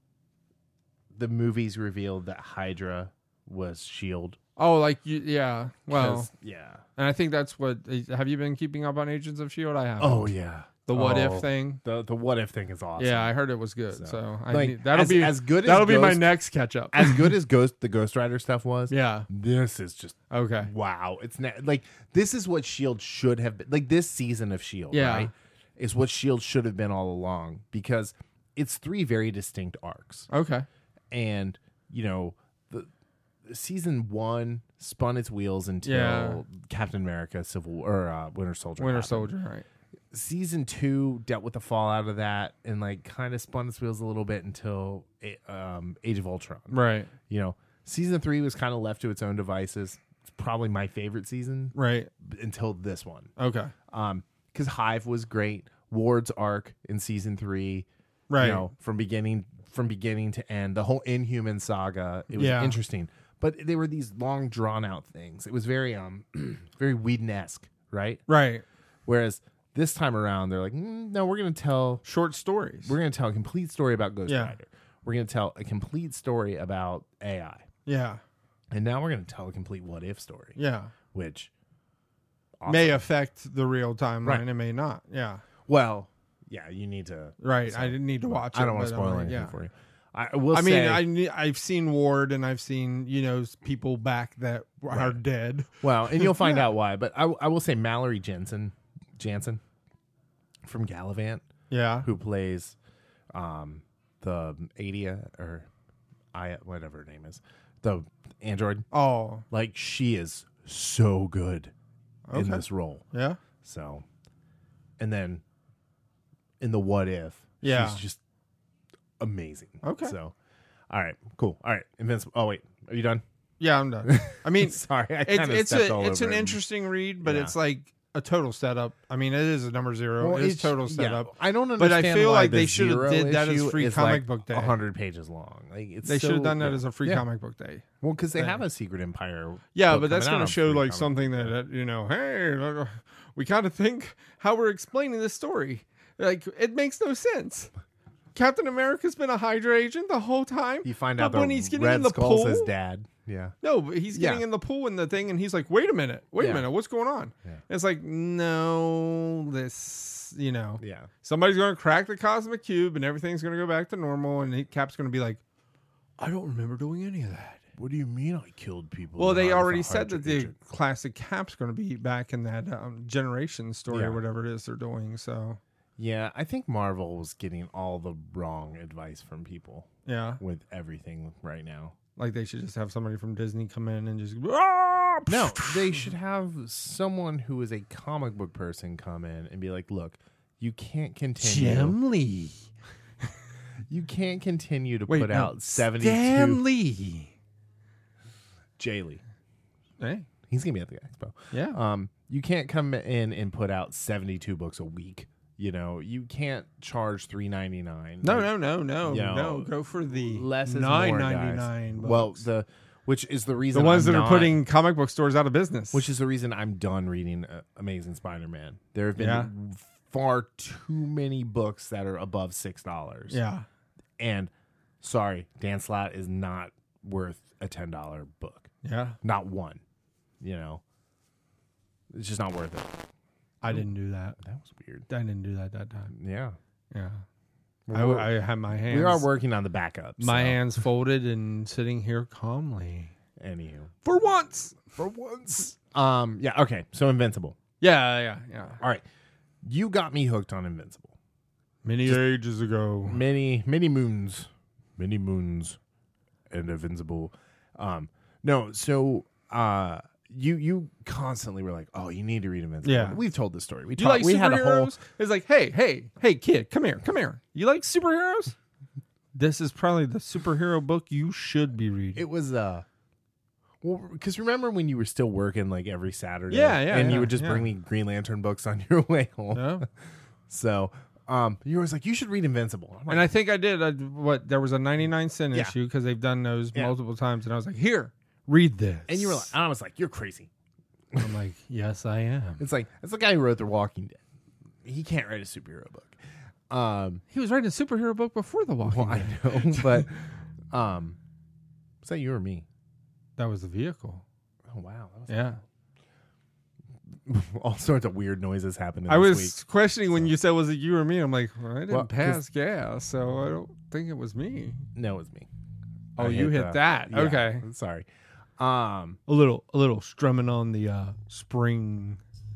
the movies revealed that Hydra was S H I E L D. Oh, like you, yeah. Well, 'Cause- yeah. and I think that's what. Have you been keeping up on Agents of S H I E L D? I have. Oh yeah. the what Oh, if thing. The the what if thing is awesome. Yeah, I heard it was good. So, So, I like, need, that'll as- be as good as That'll be my Ghost- next catch up. as good as Ghost the Ghost Rider stuff was. Yeah. This is just Okay. wow. It's not like this is what S H I E L D should have been. Like this season of S H I E L D, Yeah. right? Is what S H I E L D should have been all along because it's three very distinct arcs. Okay. And, you know, the season one spun its wheels until Yeah. Captain America Civil or uh, Winter Soldier. Winter happened. Soldier. Right. Season two dealt with the fallout of that and like kind of spun its wheels a little bit until um, Age of Ultron. Right. You know, season three was kind of left to its own devices. It's probably my favorite season Right. until this one. Okay. Um, because Hive was great. Ward's arc in season three, Right. you know, from beginning from beginning to end, the whole Inhuman saga, it was Yeah. interesting. But they were these long drawn out things. It was very um very Whedon-esque, right? Right. Whereas this time around, they're like, mm, no, we're gonna tell Short stories. we're gonna tell a complete story about Ghost Yeah. Rider. We're gonna tell a complete story about A I, yeah. and now we're gonna tell a complete what if story, Yeah. which May awesome. affect the real timeline. Right. It may not. Yeah. well, yeah, you need to. Right. So, I didn't need to watch it. I don't want to but I'm spoil like, anything yeah. for you. I I will I mean, say, I ne- I've seen Ward and I've seen, you know, people back that are Right. dead. well, and you'll find Yeah. out why. But I, I will say Mallory Jensen, Jansen from Gallivant, Yeah. who plays um, the Adia or I whatever her name is, the android. Oh. Like she is so good in Okay. this role. Yeah. So, and then in the what if, Yeah. she's just amazing. Okay. So, all right, cool. All right, Invincible. Oh wait, are you done? Yeah, I'm done. I mean, Sorry, I it's kind of it's stepped a all it's over an it. interesting read, but Yeah. it's like a total setup. I mean, it is a number zero. Well, it is it's- total yeah, setup. I don't But I understand. feel why like the they should have zero did that as issue free is comic like book day. hundred pages long. Like it's They should have so- done that as a free yeah. comic book day. Well, because they thing. have a Secret Empire. Yeah, book but that's coming going out to on show free like comic something book. that, that you know, hey, look, we got to think how we're explaining this story. Like it makes no sense. Captain America's been a Hydra agent the whole time. You find but out the when he's getting Red in the Skull's pool, his dad. Yeah. no, but he's getting Yeah. in the pool and the thing, and he's like, "Wait a minute, wait Yeah. a minute, what's going on?" Yeah. And it's like, no, this, you know, Yeah. somebody's going to crack the cosmic cube, and everything's going to go back to normal, and he, Cap's going to be like, "I don't remember doing any of that." What do you mean I killed people? Well, and they I was already a said Hydra that the agent? classic Cap's going to be back in that um, generation story Yeah. or whatever it is they're doing. So Yeah, I think Marvel was getting all the wrong advice from people Yeah. with everything right now. Like they should just have somebody from Disney come in and just "Ah!" No, they should have someone who is a comic book person come in and be like, "Look, you can't continue. Jim Lee. You can't continue to Wait, put no, out seventy-two." Stan Lee. Jay Lee. Hey, He's gonna be at the expo. yeah. Um, you can't come in and put out seventy-two books a week. You know, you can't charge three ninety-nine. no, Like, no, no, no, you know, no. Go for the less is more, nine guys. ninety-nine. Well, the which is the the reason ones I'm that are not- putting comic book stores out of business. which is the reason I'm done reading uh, Amazing Spider-Man. There have been Yeah. far too many books that are above six dollars. yeah, And sorry, Dan Slott is not worth a ten dollar book. yeah. Not one. You know, it's just not worth it. I didn't do that. That was weird. I didn't do that that time. Yeah, Yeah, We're- I, I had my hands. we are working on the backup. my so. hands folded and sitting here calmly Anywho, for once. for once. Um. Yeah. Okay. So Invincible. Yeah, yeah, yeah. All right. You got me hooked on Invincible. Many ages ago. Many, many moons, many moons, and Invincible. Um. No. So. Uh. You you constantly were like, oh, you need to read Invincible. Yeah. We've told this story. We Do you talked. like we superheroes? had a whole. It's like, hey, hey, hey, kid, come here, come here. You like superheroes? This is probably the superhero book you should be reading. It was uh. Well, because remember when you were still working like every Saturday? Yeah, yeah, And yeah, you would just yeah. bring me Green Lantern books on your way home. Yeah. So, um, you were always like, you should read Invincible. I'm like, And I think I did. I, what there was a ninety-nine cent Yeah. issue because they've done those Yeah. multiple times, and I was like, here, read this. and you were like, I was like, you're crazy. I'm like, yes, I am. It's like it's the guy who wrote The Walking Dead. He can't write a superhero book. Um, He was writing a superhero book before The Walking well, Dead. I know, but um, was that you or me? That was the vehicle. Oh wow, that was Yeah. all sorts of weird noises happening. I this was week. questioning when you said, was it you or me? I'm like, well, I didn't Well, 'cause- pass gas, so I don't think it was me. No, it was me. Oh, I you hit the- that. yeah, Okay. sorry. Um. A little, a little strumming on the uh, spring.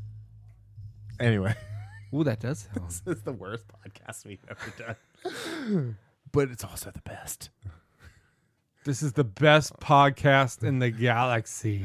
Anyway, Ooh, that does sound. this is the worst podcast we've ever done, but it's also the best. This is the best podcast in the galaxy.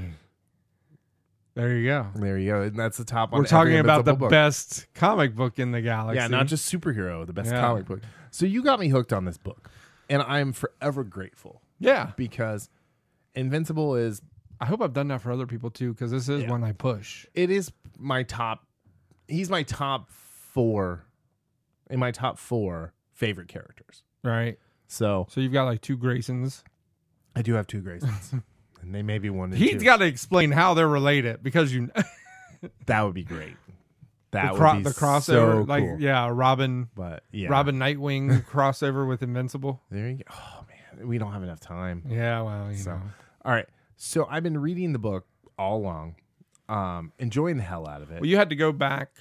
There you go. There you go. And that's the top. On We're talking every about the Invincible book. best comic book in the galaxy. Yeah, not just superhero, the best Yeah. comic book. So you got me hooked on this book, and I'm forever grateful Yeah. because Invincible is I hope I've done that for other people too, because this is Yeah. one I push. it is my top. He's my top four, in my top four favorite characters. Right. So So you've got like two Graysons. I do have two Graysons, and they may be one. And He's two. got to explain how they're related because you That would be great. That the, cro- would be the crossover, so like cool. yeah, Robin, But yeah, Robin Nightwing crossover with Invincible. There you go. Oh man, we don't have enough time. Yeah, well, you So, know, all right. So I've been reading the book all along, um, enjoying the hell out of it. well, you had to go back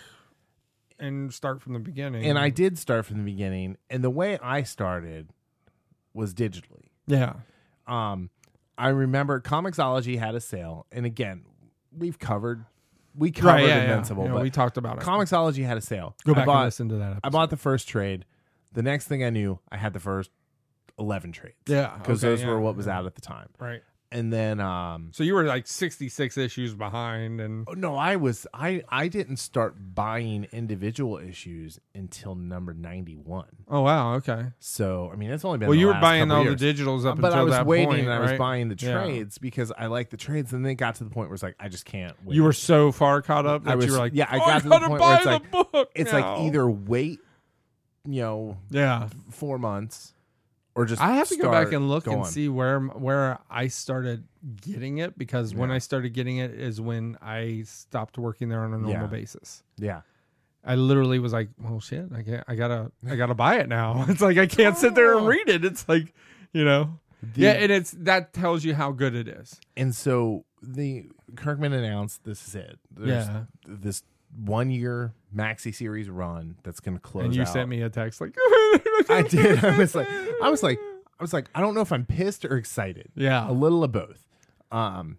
and start from the beginning, And I did start from the beginning. And the way I started was digitally. yeah, Um, I remember Comixology had a sale. And again, we've covered, we covered right, yeah, Invincible, yeah. You know, but we talked about it. Comixology had a sale. Go I back bought, and listen to that. Episode. I bought the first trade. The next thing I knew, I had the first eleven trades. Yeah, Because okay, those yeah, were what was yeah. out at the time. right. And then, um, So you were like sixty-six issues behind, and oh, no, I was I I didn't start buying individual issues until number ninety-one. oh wow, okay. So I mean, it's only been Well, the you were last buying couple all years. the digitals up but until I was that waiting point, and I was right? buying the Yeah. trades because I like the trades, and then it got to the point where it's like I just can't wait. You were so far caught up that I was you were like, yeah, I oh, got to the gotta point buy where it's the like book it's now." like either wait, you know, yeah. four months, or just I have to go start back and look and going. see where where I started getting it because when Yeah. I started getting it is when I stopped working there on a normal Yeah. basis. Yeah, I literally was like, "Well, shit, I can't, I gotta, I gotta buy it now." It's like I can't sit there and read it. It's like, you know, The- yeah, and it's that tells you how good it is. And so the Kirkman announced this is it. There's Yeah. this one year maxi series run that's going to close. And you out. sent me a text like, I did. I was like, I was like, I was like, I don't know if I'm pissed or excited. yeah, A little of both. Um,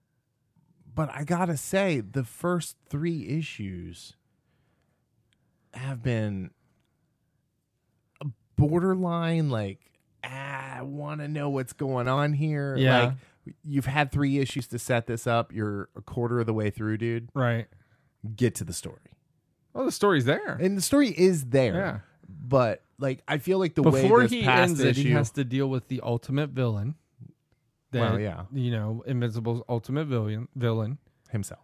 but I gotta say, the first three issues have been borderline like, ah, I want to know what's going on here. Yeah. Like, you've had three issues to set this up. You're a quarter of the way through, dude. Right. Get to the story. Well, the story's there. And the story is there. Yeah. But like, I feel like the Before way this he past ends it, issue, he has to deal with the ultimate villain. That, Well, yeah. You know, Invincible's ultimate villain. Villain. himself.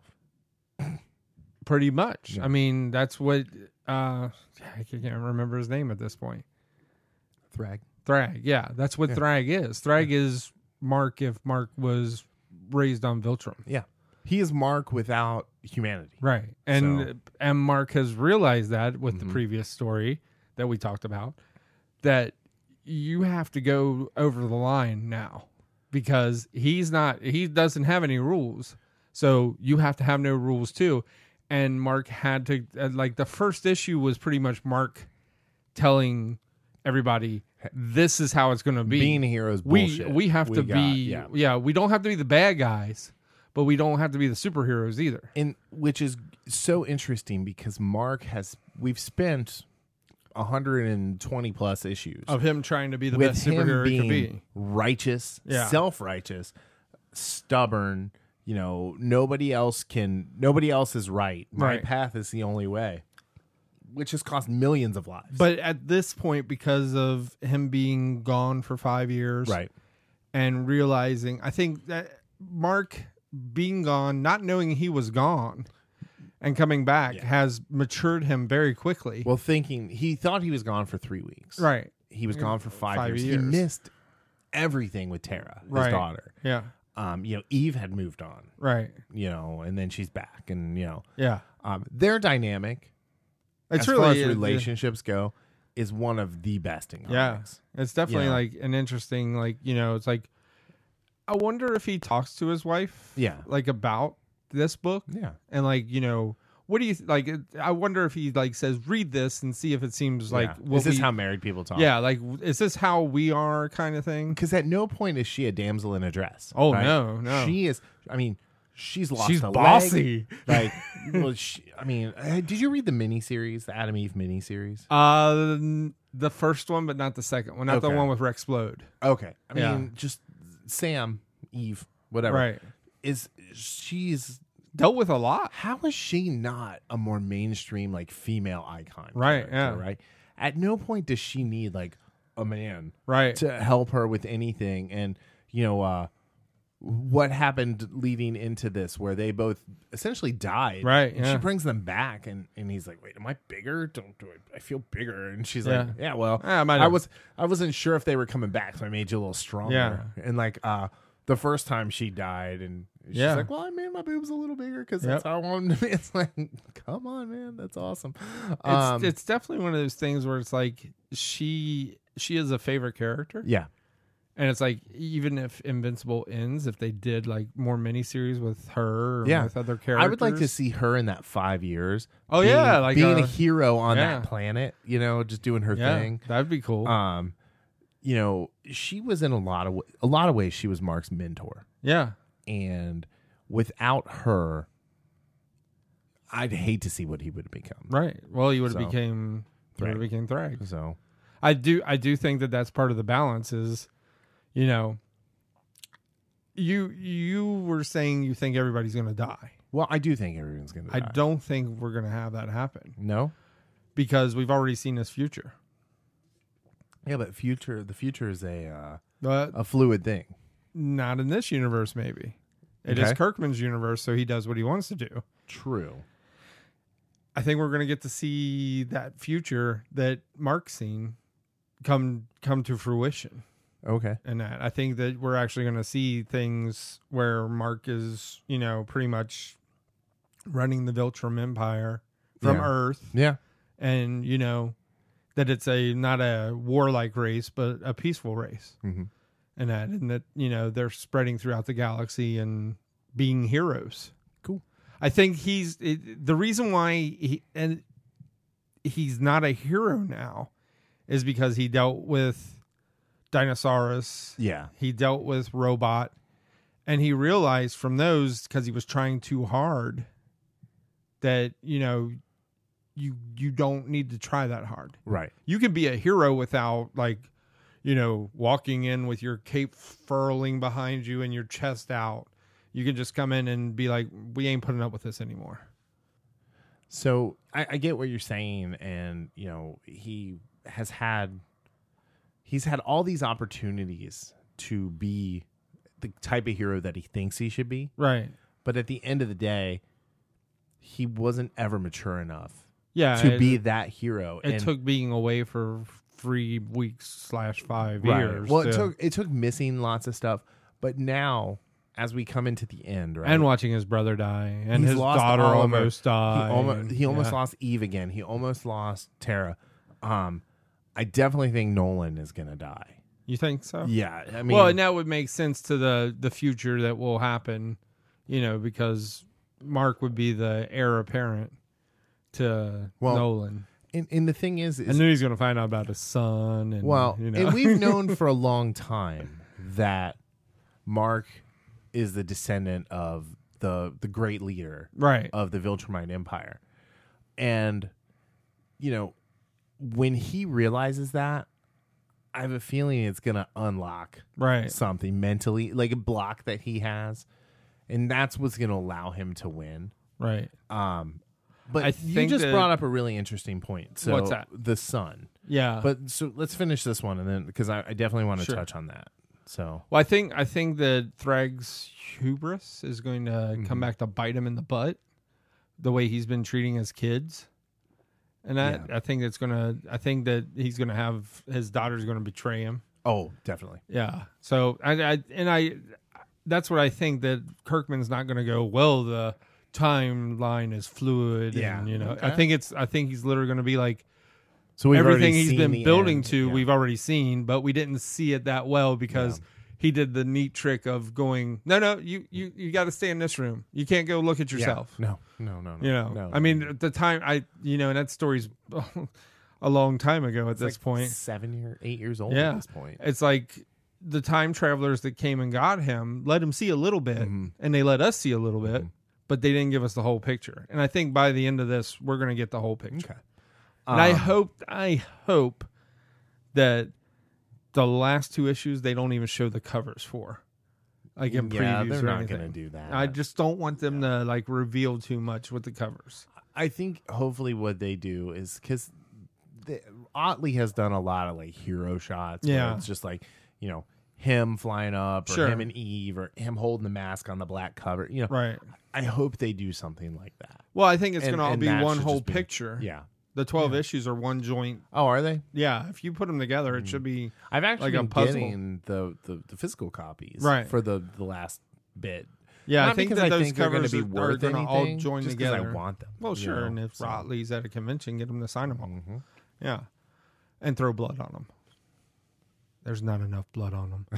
Pretty much. Yeah. I mean, that's what. Uh, I can't remember his name at this point. Thrag. Thrag. Yeah, that's what Yeah. Thrag is. Thrag is Mark if Mark was raised on Viltrum. Yeah. He is Mark without humanity. Right. And So- and Mark has realized that with Mhm. the previous story that we talked about, that you have to go over the line now because he's not he doesn't have any rules. So you have to have no rules too. And Mark had to uh, like the first issue was pretty much Mark telling everybody this is how it's going to be. Being a hero is we bullshit. we have to got- be yeah. yeah, we don't have to be the bad guys, but we don't have to be the superheroes either. And which is so interesting because Mark has we've spent one hundred twenty plus issues Of him trying to be the with best him superhero he being could be. righteous, Yeah. self-righteous, stubborn, you know, nobody else can nobody else is right. My Right. path is the only way. Which has cost millions of lives. But at this point, because of him being gone for five years, right. and realizing, I think that Mark being gone, not knowing he was gone, and coming back Yeah. has matured him very quickly. Well, thinking he thought he was gone for three weeks. Right. He was gone for five, Five years. years. He missed everything with Tara, his Right. daughter. Yeah. Um, you know, Eve had moved on, Right. you know, and then she's back, and you know, Yeah. um, their dynamic, It's as really far as is- relationships go, is one of the best in Yeah. comics. It's definitely Yeah. like an interesting, like, you know, it's like, I wonder if he talks to his wife, Yeah. like about this book, Yeah, and like, you know, what do you th- like? it- I wonder if he like says, read this and see if it seems like, yeah. what Is this we- how married people talk? yeah, like, is this how we are, kind of thing? because at no point is she a damsel in a dress. Oh right? no, no, She is. I mean, she's lost she's a leg. bossy. Like, well, she, I mean, uh, did you read the miniseries, the Adam Eve miniseries? Uh, n- the first one, but not the second one, not the Okay. one with Rexplode. Okay, I mean, Yeah. just Sam, Eve, whatever. Right, Is she's dealt with a lot. how is she not a more mainstream like female icon? Right, character, yeah. right. At no point does she need like a man Right, to help her with anything, and you know, uh, what happened leading into this where they both essentially died. Right, And yeah. she brings them back and, and he's like, wait, am I bigger? Don't do it. I feel bigger. And she's Yeah. like, yeah, well, Yeah, I might I have- was, I wasn't sure if they were coming back. So I made you a little stronger. Yeah. And like, uh, the first time she died and she's Yeah. like, well, I made my boobs a little bigger because Yep. that's how I wanted them to be. It's like, come on, man. That's awesome. it's Um, it's definitely one of those things where it's like she she is a favorite character, yeah. and it's like even if Invincible ends, if they did like more miniseries with her, or Yeah. with other characters, I would like to see her in that five years. Oh, being- yeah, like, being uh, a hero on yeah. that planet, you know, just doing her yeah, thing. that'd be cool. Um, you know, she was in a lot of wa- a lot of ways. She was Mark's mentor, yeah, and without her, I'd hate to see what he would have become. right. Well, you would have So, became you would have Thrag. became Thrag. So, I do I do think that that's part of the balance is, you know, you you were saying you think everybody's going to die. well, I do think everyone's gonna. I die. don't think we're going to have that happen No. because we've already seen this future. Yeah, but future. The future is a uh, But a fluid thing. not in this universe, maybe. It is Okay. Kirkman's universe, so he does what he wants to do. True. I think we're going to get to see that future that Mark's seen come come to fruition. Okay. And that I think that we're actually going to see things where Mark is, you know, pretty much running the Viltrum Empire from Yeah. Earth, Yeah. and you know that it's a not a warlike race, but a peaceful race, hmm and that and that you know they're spreading throughout the galaxy and being heroes. Cool. I think he's it, the reason why he and he's not a hero now is because he dealt with Dinosaurus. Yeah. He dealt with Robot, and he realized from those because he was trying too hard that you know you you don't need to try that hard. Right. You can be a hero without, like, you know, walking in with your cape furling behind you and your chest out. You can just come in and be like, we ain't putting up with this anymore. So I, I get what you're saying, and you know he has had he's had all these opportunities to be the type of hero that he thinks he should be, Right. but at the end of the day, he wasn't ever mature enough Yeah. to it, be that hero. It and, took being away for three weeks slash five right. years. Well, it to- took it took missing lots of stuff, but now as we come into the end, right, and watching his brother die, and He's his lost daughter Oliver. almost he died. almost he almost Yeah. lost Eve again. He almost lost Tara. Um, I definitely think Nolan is gonna die. You think so? Yeah, I mean, well, and that would make sense to the the future that will happen, you know, because Mark would be the heir apparent to Well, Nolan. and, and the thing is, is And then he's going to find out about his son. And, well, you know. and we've known for a long time that Mark is the descendant of the the great leader right. of the Viltrumite Empire, and you know when he realizes that, I have a feeling it's gonna unlock Right. something mentally, like a block that he has, and that's what's gonna allow him to win. Right. Um, but I you think just that- brought up a really interesting point. So What's that? The sun. Yeah. But so let's finish this one, and then because I, I definitely want to Sure. touch on that. So well, I think I think that Thrag's hubris is going to Mm-hmm. come back to bite him in the butt, the way he's been treating his kids. And I, Yeah. I think it's gonna. I think that he's gonna have his daughter's gonna betray him. oh, definitely. Yeah. So I, I and I, that's what I think, that Kirkman's not gonna go, well, the timeline is fluid. Yeah. And, you know, I Okay. think it's. I think he's literally gonna be like, So we've everything already he's seen been the building end. to, Yeah. we've already seen, but we didn't see it that well because Yeah. he did the neat trick of going, no, no, you you you got to stay in this room. You can't go look at Yeah. yourself. No, no, no, no. You know, no. I mean, at the time, I you know, and that story's a long time ago at It's this like point. seven year, eight years old Yeah. at this point. It's like the time travelers that came and got him let him see a little bit, Mhm. and they let us see a little bit, Mhm. but they didn't give us the whole picture. And I think by the end of this, we're going to get the whole picture. Okay. And I Um, hope, I hope that the last two issues they don't even show the covers for, like in yeah, previews they're or not anything. going to do that. I just don't want them to like reveal too much with the covers. I think hopefully what they do is because Otley has done a lot of like hero shots. where Yeah. it's just like, you know, him flying up or Sure. him and Eve or him holding the mask on the black cover. You know, Right. I hope they do something like that. Well, I think it's And- going to all and be that one should whole just be- picture. Yeah. The twelve Yeah. issues are one joint. Oh, are they? Yeah. If you put them together, it Mm. should be. I've actually Like a been puzzle. getting the, the, the physical copies Right. for the, the last bit. Yeah, Not I think because that I those think they're gonna covers be are, are worth going to all anything, join just 'cause together. I want them. Well, you sure. know, And if so. Rotley's at a convention, get them to sign them all. Mhm. Yeah. And throw blood on them. There's not enough blood on them.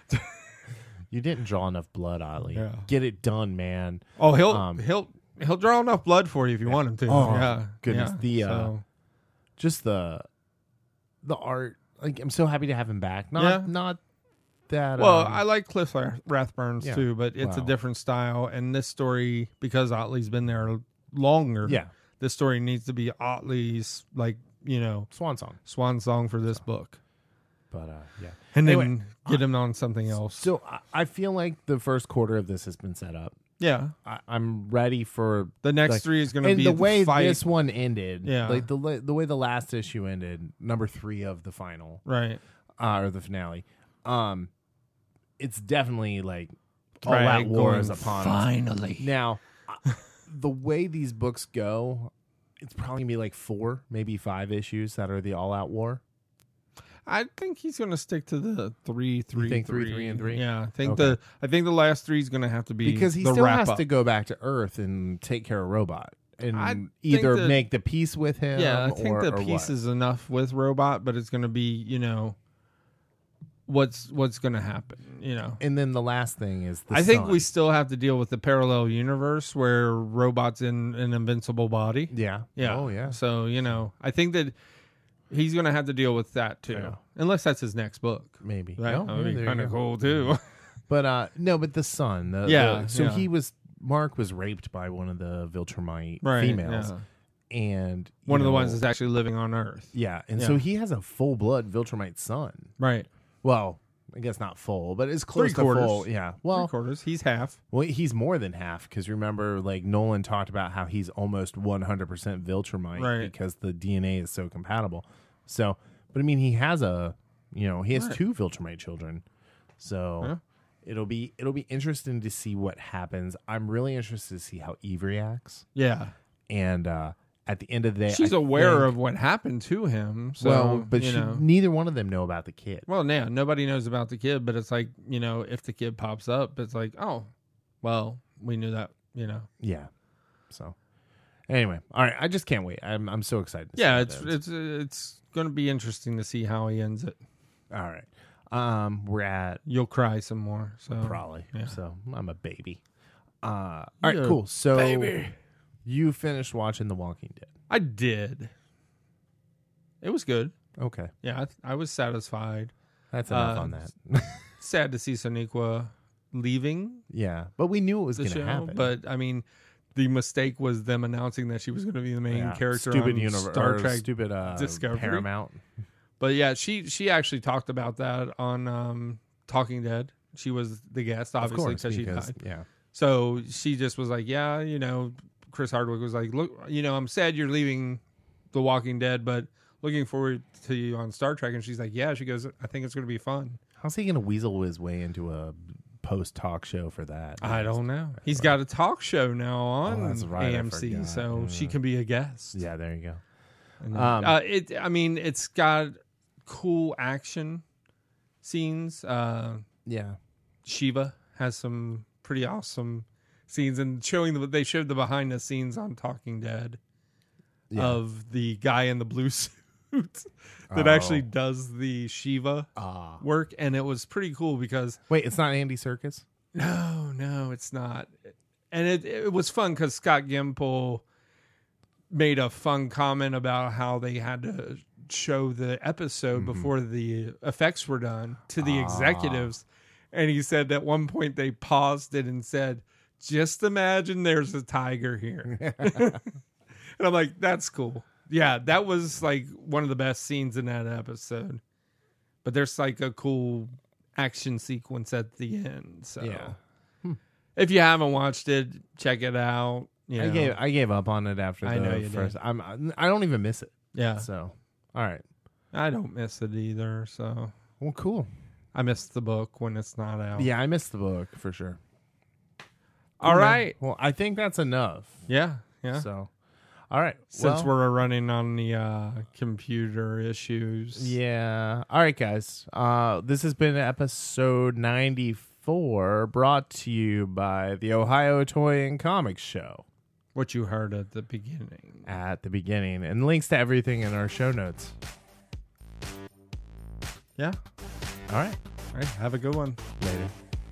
You didn't draw enough blood, Otley. Yeah. Get it done, man. Oh, he'll Um, he'll he'll draw enough blood for you if you want him to. Oh, yeah, goodness. yeah. The, uh, So, Just the the art. Like, I'm so happy to have him back. Not Yeah. not that. well, um, I like Cliff Rath- Rathburns yeah. too, but it's a Wow. different style. And this story, because Otley's been there longer, yeah, this story needs to be Otley's, like, you know, Swan Song. swan song for this book, But uh, yeah. and Anyway, then get him on something else. So I, I feel like the first quarter of this has been set up. yeah, I, I'm ready for the next like, three is going to and be the way fight. this one ended. Yeah. like the la- the way the last issue ended, number three of the final right. uh, or the finale. Um, it's definitely like all Right, out war going, is upon us. finally. Now, uh, the way these books go, it's probably gonna be like four, maybe five issues that are the all out war. I think he's going to stick to the three, three, think three, three, and three? Yeah, I think Okay. the I think the last three is going to have to be Because he the still wrap has up. to go back to Earth and take care of Robot and I think either that- make the peace with him. Yeah, I think or, the or piece what. is enough with Robot, but it's going to be, you know, what's what's going to happen, you know. And then the last thing is the I think sun. we still have to deal with the parallel universe where Robot's in an invincible body. Yeah. Yeah. Oh yeah. So, you know, I think that he's going to have to deal with that I too. know. Unless that's his next book. Maybe. Right? No, that yeah, would be there you kind of go. cool too. But uh no, but the son. The, Yeah, the- so yeah. he was Mark was raped by one of the Viltrumite Right. females. yeah. and One of the know, ones that's actually living on Earth. Yeah, and Yeah. so he has a full blood Viltrumite son. Right. Well, I guess not full, but it's close Three to quarters. full. Yeah. Well, Three quarters. He's half. well, he's more than half because remember, like Nolan talked about how he's almost one hundred percent Viltrumite Right. because the D N A is so compatible. So, but I mean, he has a, you know, he has Right. two Viltrumite children. So Yeah. it'll be it'll be interesting to see what happens. I'm really interested to see how Eve reacts, Yeah. and uh, at the end of the day, She's I aware think- of what happened to him. So, well, but you she, know. neither one of them know about the kid. Well, yeah, nobody knows about the kid, but it's like, you know, if the kid pops up, it's like, oh, well, we knew that, you know. Yeah. So anyway, all right. I just can't wait. I'm I'm so excited. To Yeah, see it's what it's it's going to be interesting to see how he ends it. all right. Um, we're at You'll cry some more. So probably. yeah. So I'm a baby. Uh, all right, You're a cool. So baby. you finished watching The Walking Dead. I did. It was good. Okay, Yeah, I, I was satisfied. that's enough Uh, on that. Sad to see Sonequa leaving Yeah, but we knew it was the going to show, happen. but I mean, the mistake was them announcing that she was going to be the main Yeah. character stupid on universe, Star or Trek. stupid uh, Discovery. Paramount. But yeah, she she actually talked about that on um, Talking Dead. She was the guest, Of obviously, course, because she because died. yeah, So she just was like, yeah, you know, Chris Hardwick was like, look, you know, I'm sad you're leaving The Walking Dead, but looking forward to you on Star Trek. And she's like, yeah, she goes, I think it's going to be fun. how's he going to weasel his way into a post talk show for that? I don't know. He's got a talk show now on Oh, that's right, I A M C, forgot. so Yeah. she can be a guest. Yeah, there you go. And, Um, uh, it, I mean, it's got cool action scenes. Uh, Yeah, Shiva has some pretty awesome scenes, and showing the they showed the behind the scenes on Talking Dead yeah. of the guy in the blue suit that Oh. actually does the Shiva Ah. work, and it was pretty cool because Wait, it's not Andy Serkis? no, no, it's not, and it it was fun because Scott Gimple made a fun comment about how they had to show the episode before the effects were done to the Ah. executives. And he said at one point they paused it and said, just imagine there's a tiger here. And I'm like, that's cool. Yeah, that was like one of the best scenes in that episode. But there's like a cool action sequence at the end. So Yeah. if you haven't watched it, check it out. You I know. gave I gave up on it after the I know you first. did. I'm I don't even miss it. yeah, So, all right. I don't miss it either. So Well, cool. I missed the book when it's not out. Yeah, I missed the book for sure. All right. Well, I think that's enough. Yeah. Yeah. So, all right. Since well, we're running on the uh, computer issues. yeah. All right, guys. Uh, this has been episode ninety-four, brought to you by the Ohio Toy and Comics Show What you heard at the beginning. at the beginning, and links to everything in our show notes. Yeah. All right. All right. Have a good one. Later.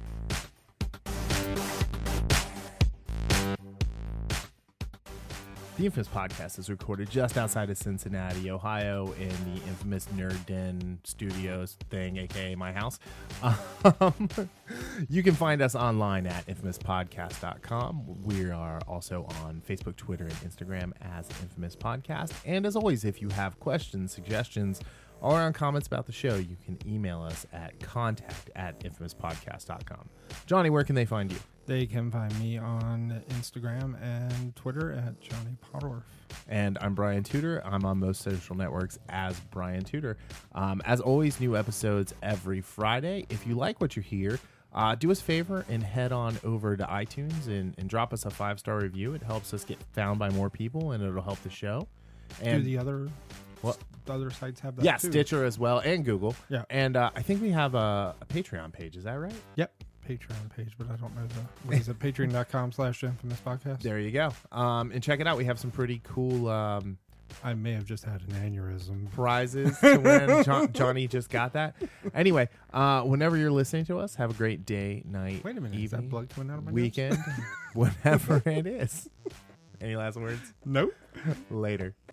The Infamous Podcast is recorded just outside of Cincinnati, Ohio, in the infamous Nerd Den Studios thing, aka my house. Um, you can find us online at infamous podcast dot com. We are also on Facebook, Twitter, and Instagram as Infamous Podcast. And as always, if you have questions, suggestions, or on comments about the show, you can email us at contact at infamous podcast dot com. Johnny, where can they find you? They can find me on Instagram and Twitter at Johnny Potterworth. And I'm Brian Tudor. I'm on most social networks as Brian Tudor. Um, as always, new episodes every Friday. If you like what you hear, uh, do us a favor and head on over to iTunes and, and drop us a five-star review. It helps us get found by more people, and it'll help the show. And Do the other What? the other sites have that yeah, too? Stitcher as well, and Google. Yeah. And uh, I think we have a, a Patreon page. Is that right? Yep. Patreon page, but I don't know the what is it, patreon dot com slash infamous podcast. There you go. Um, and check it out. We have some pretty cool um, I may have just had an aneurysm. prizes to win. John, Johnny just got that. Anyway, uh, whenever you're listening to us, have a great day, night, Wait a minute, is that evening, blood coming out of my weekend, whatever it is. Any last words? Nope. Later.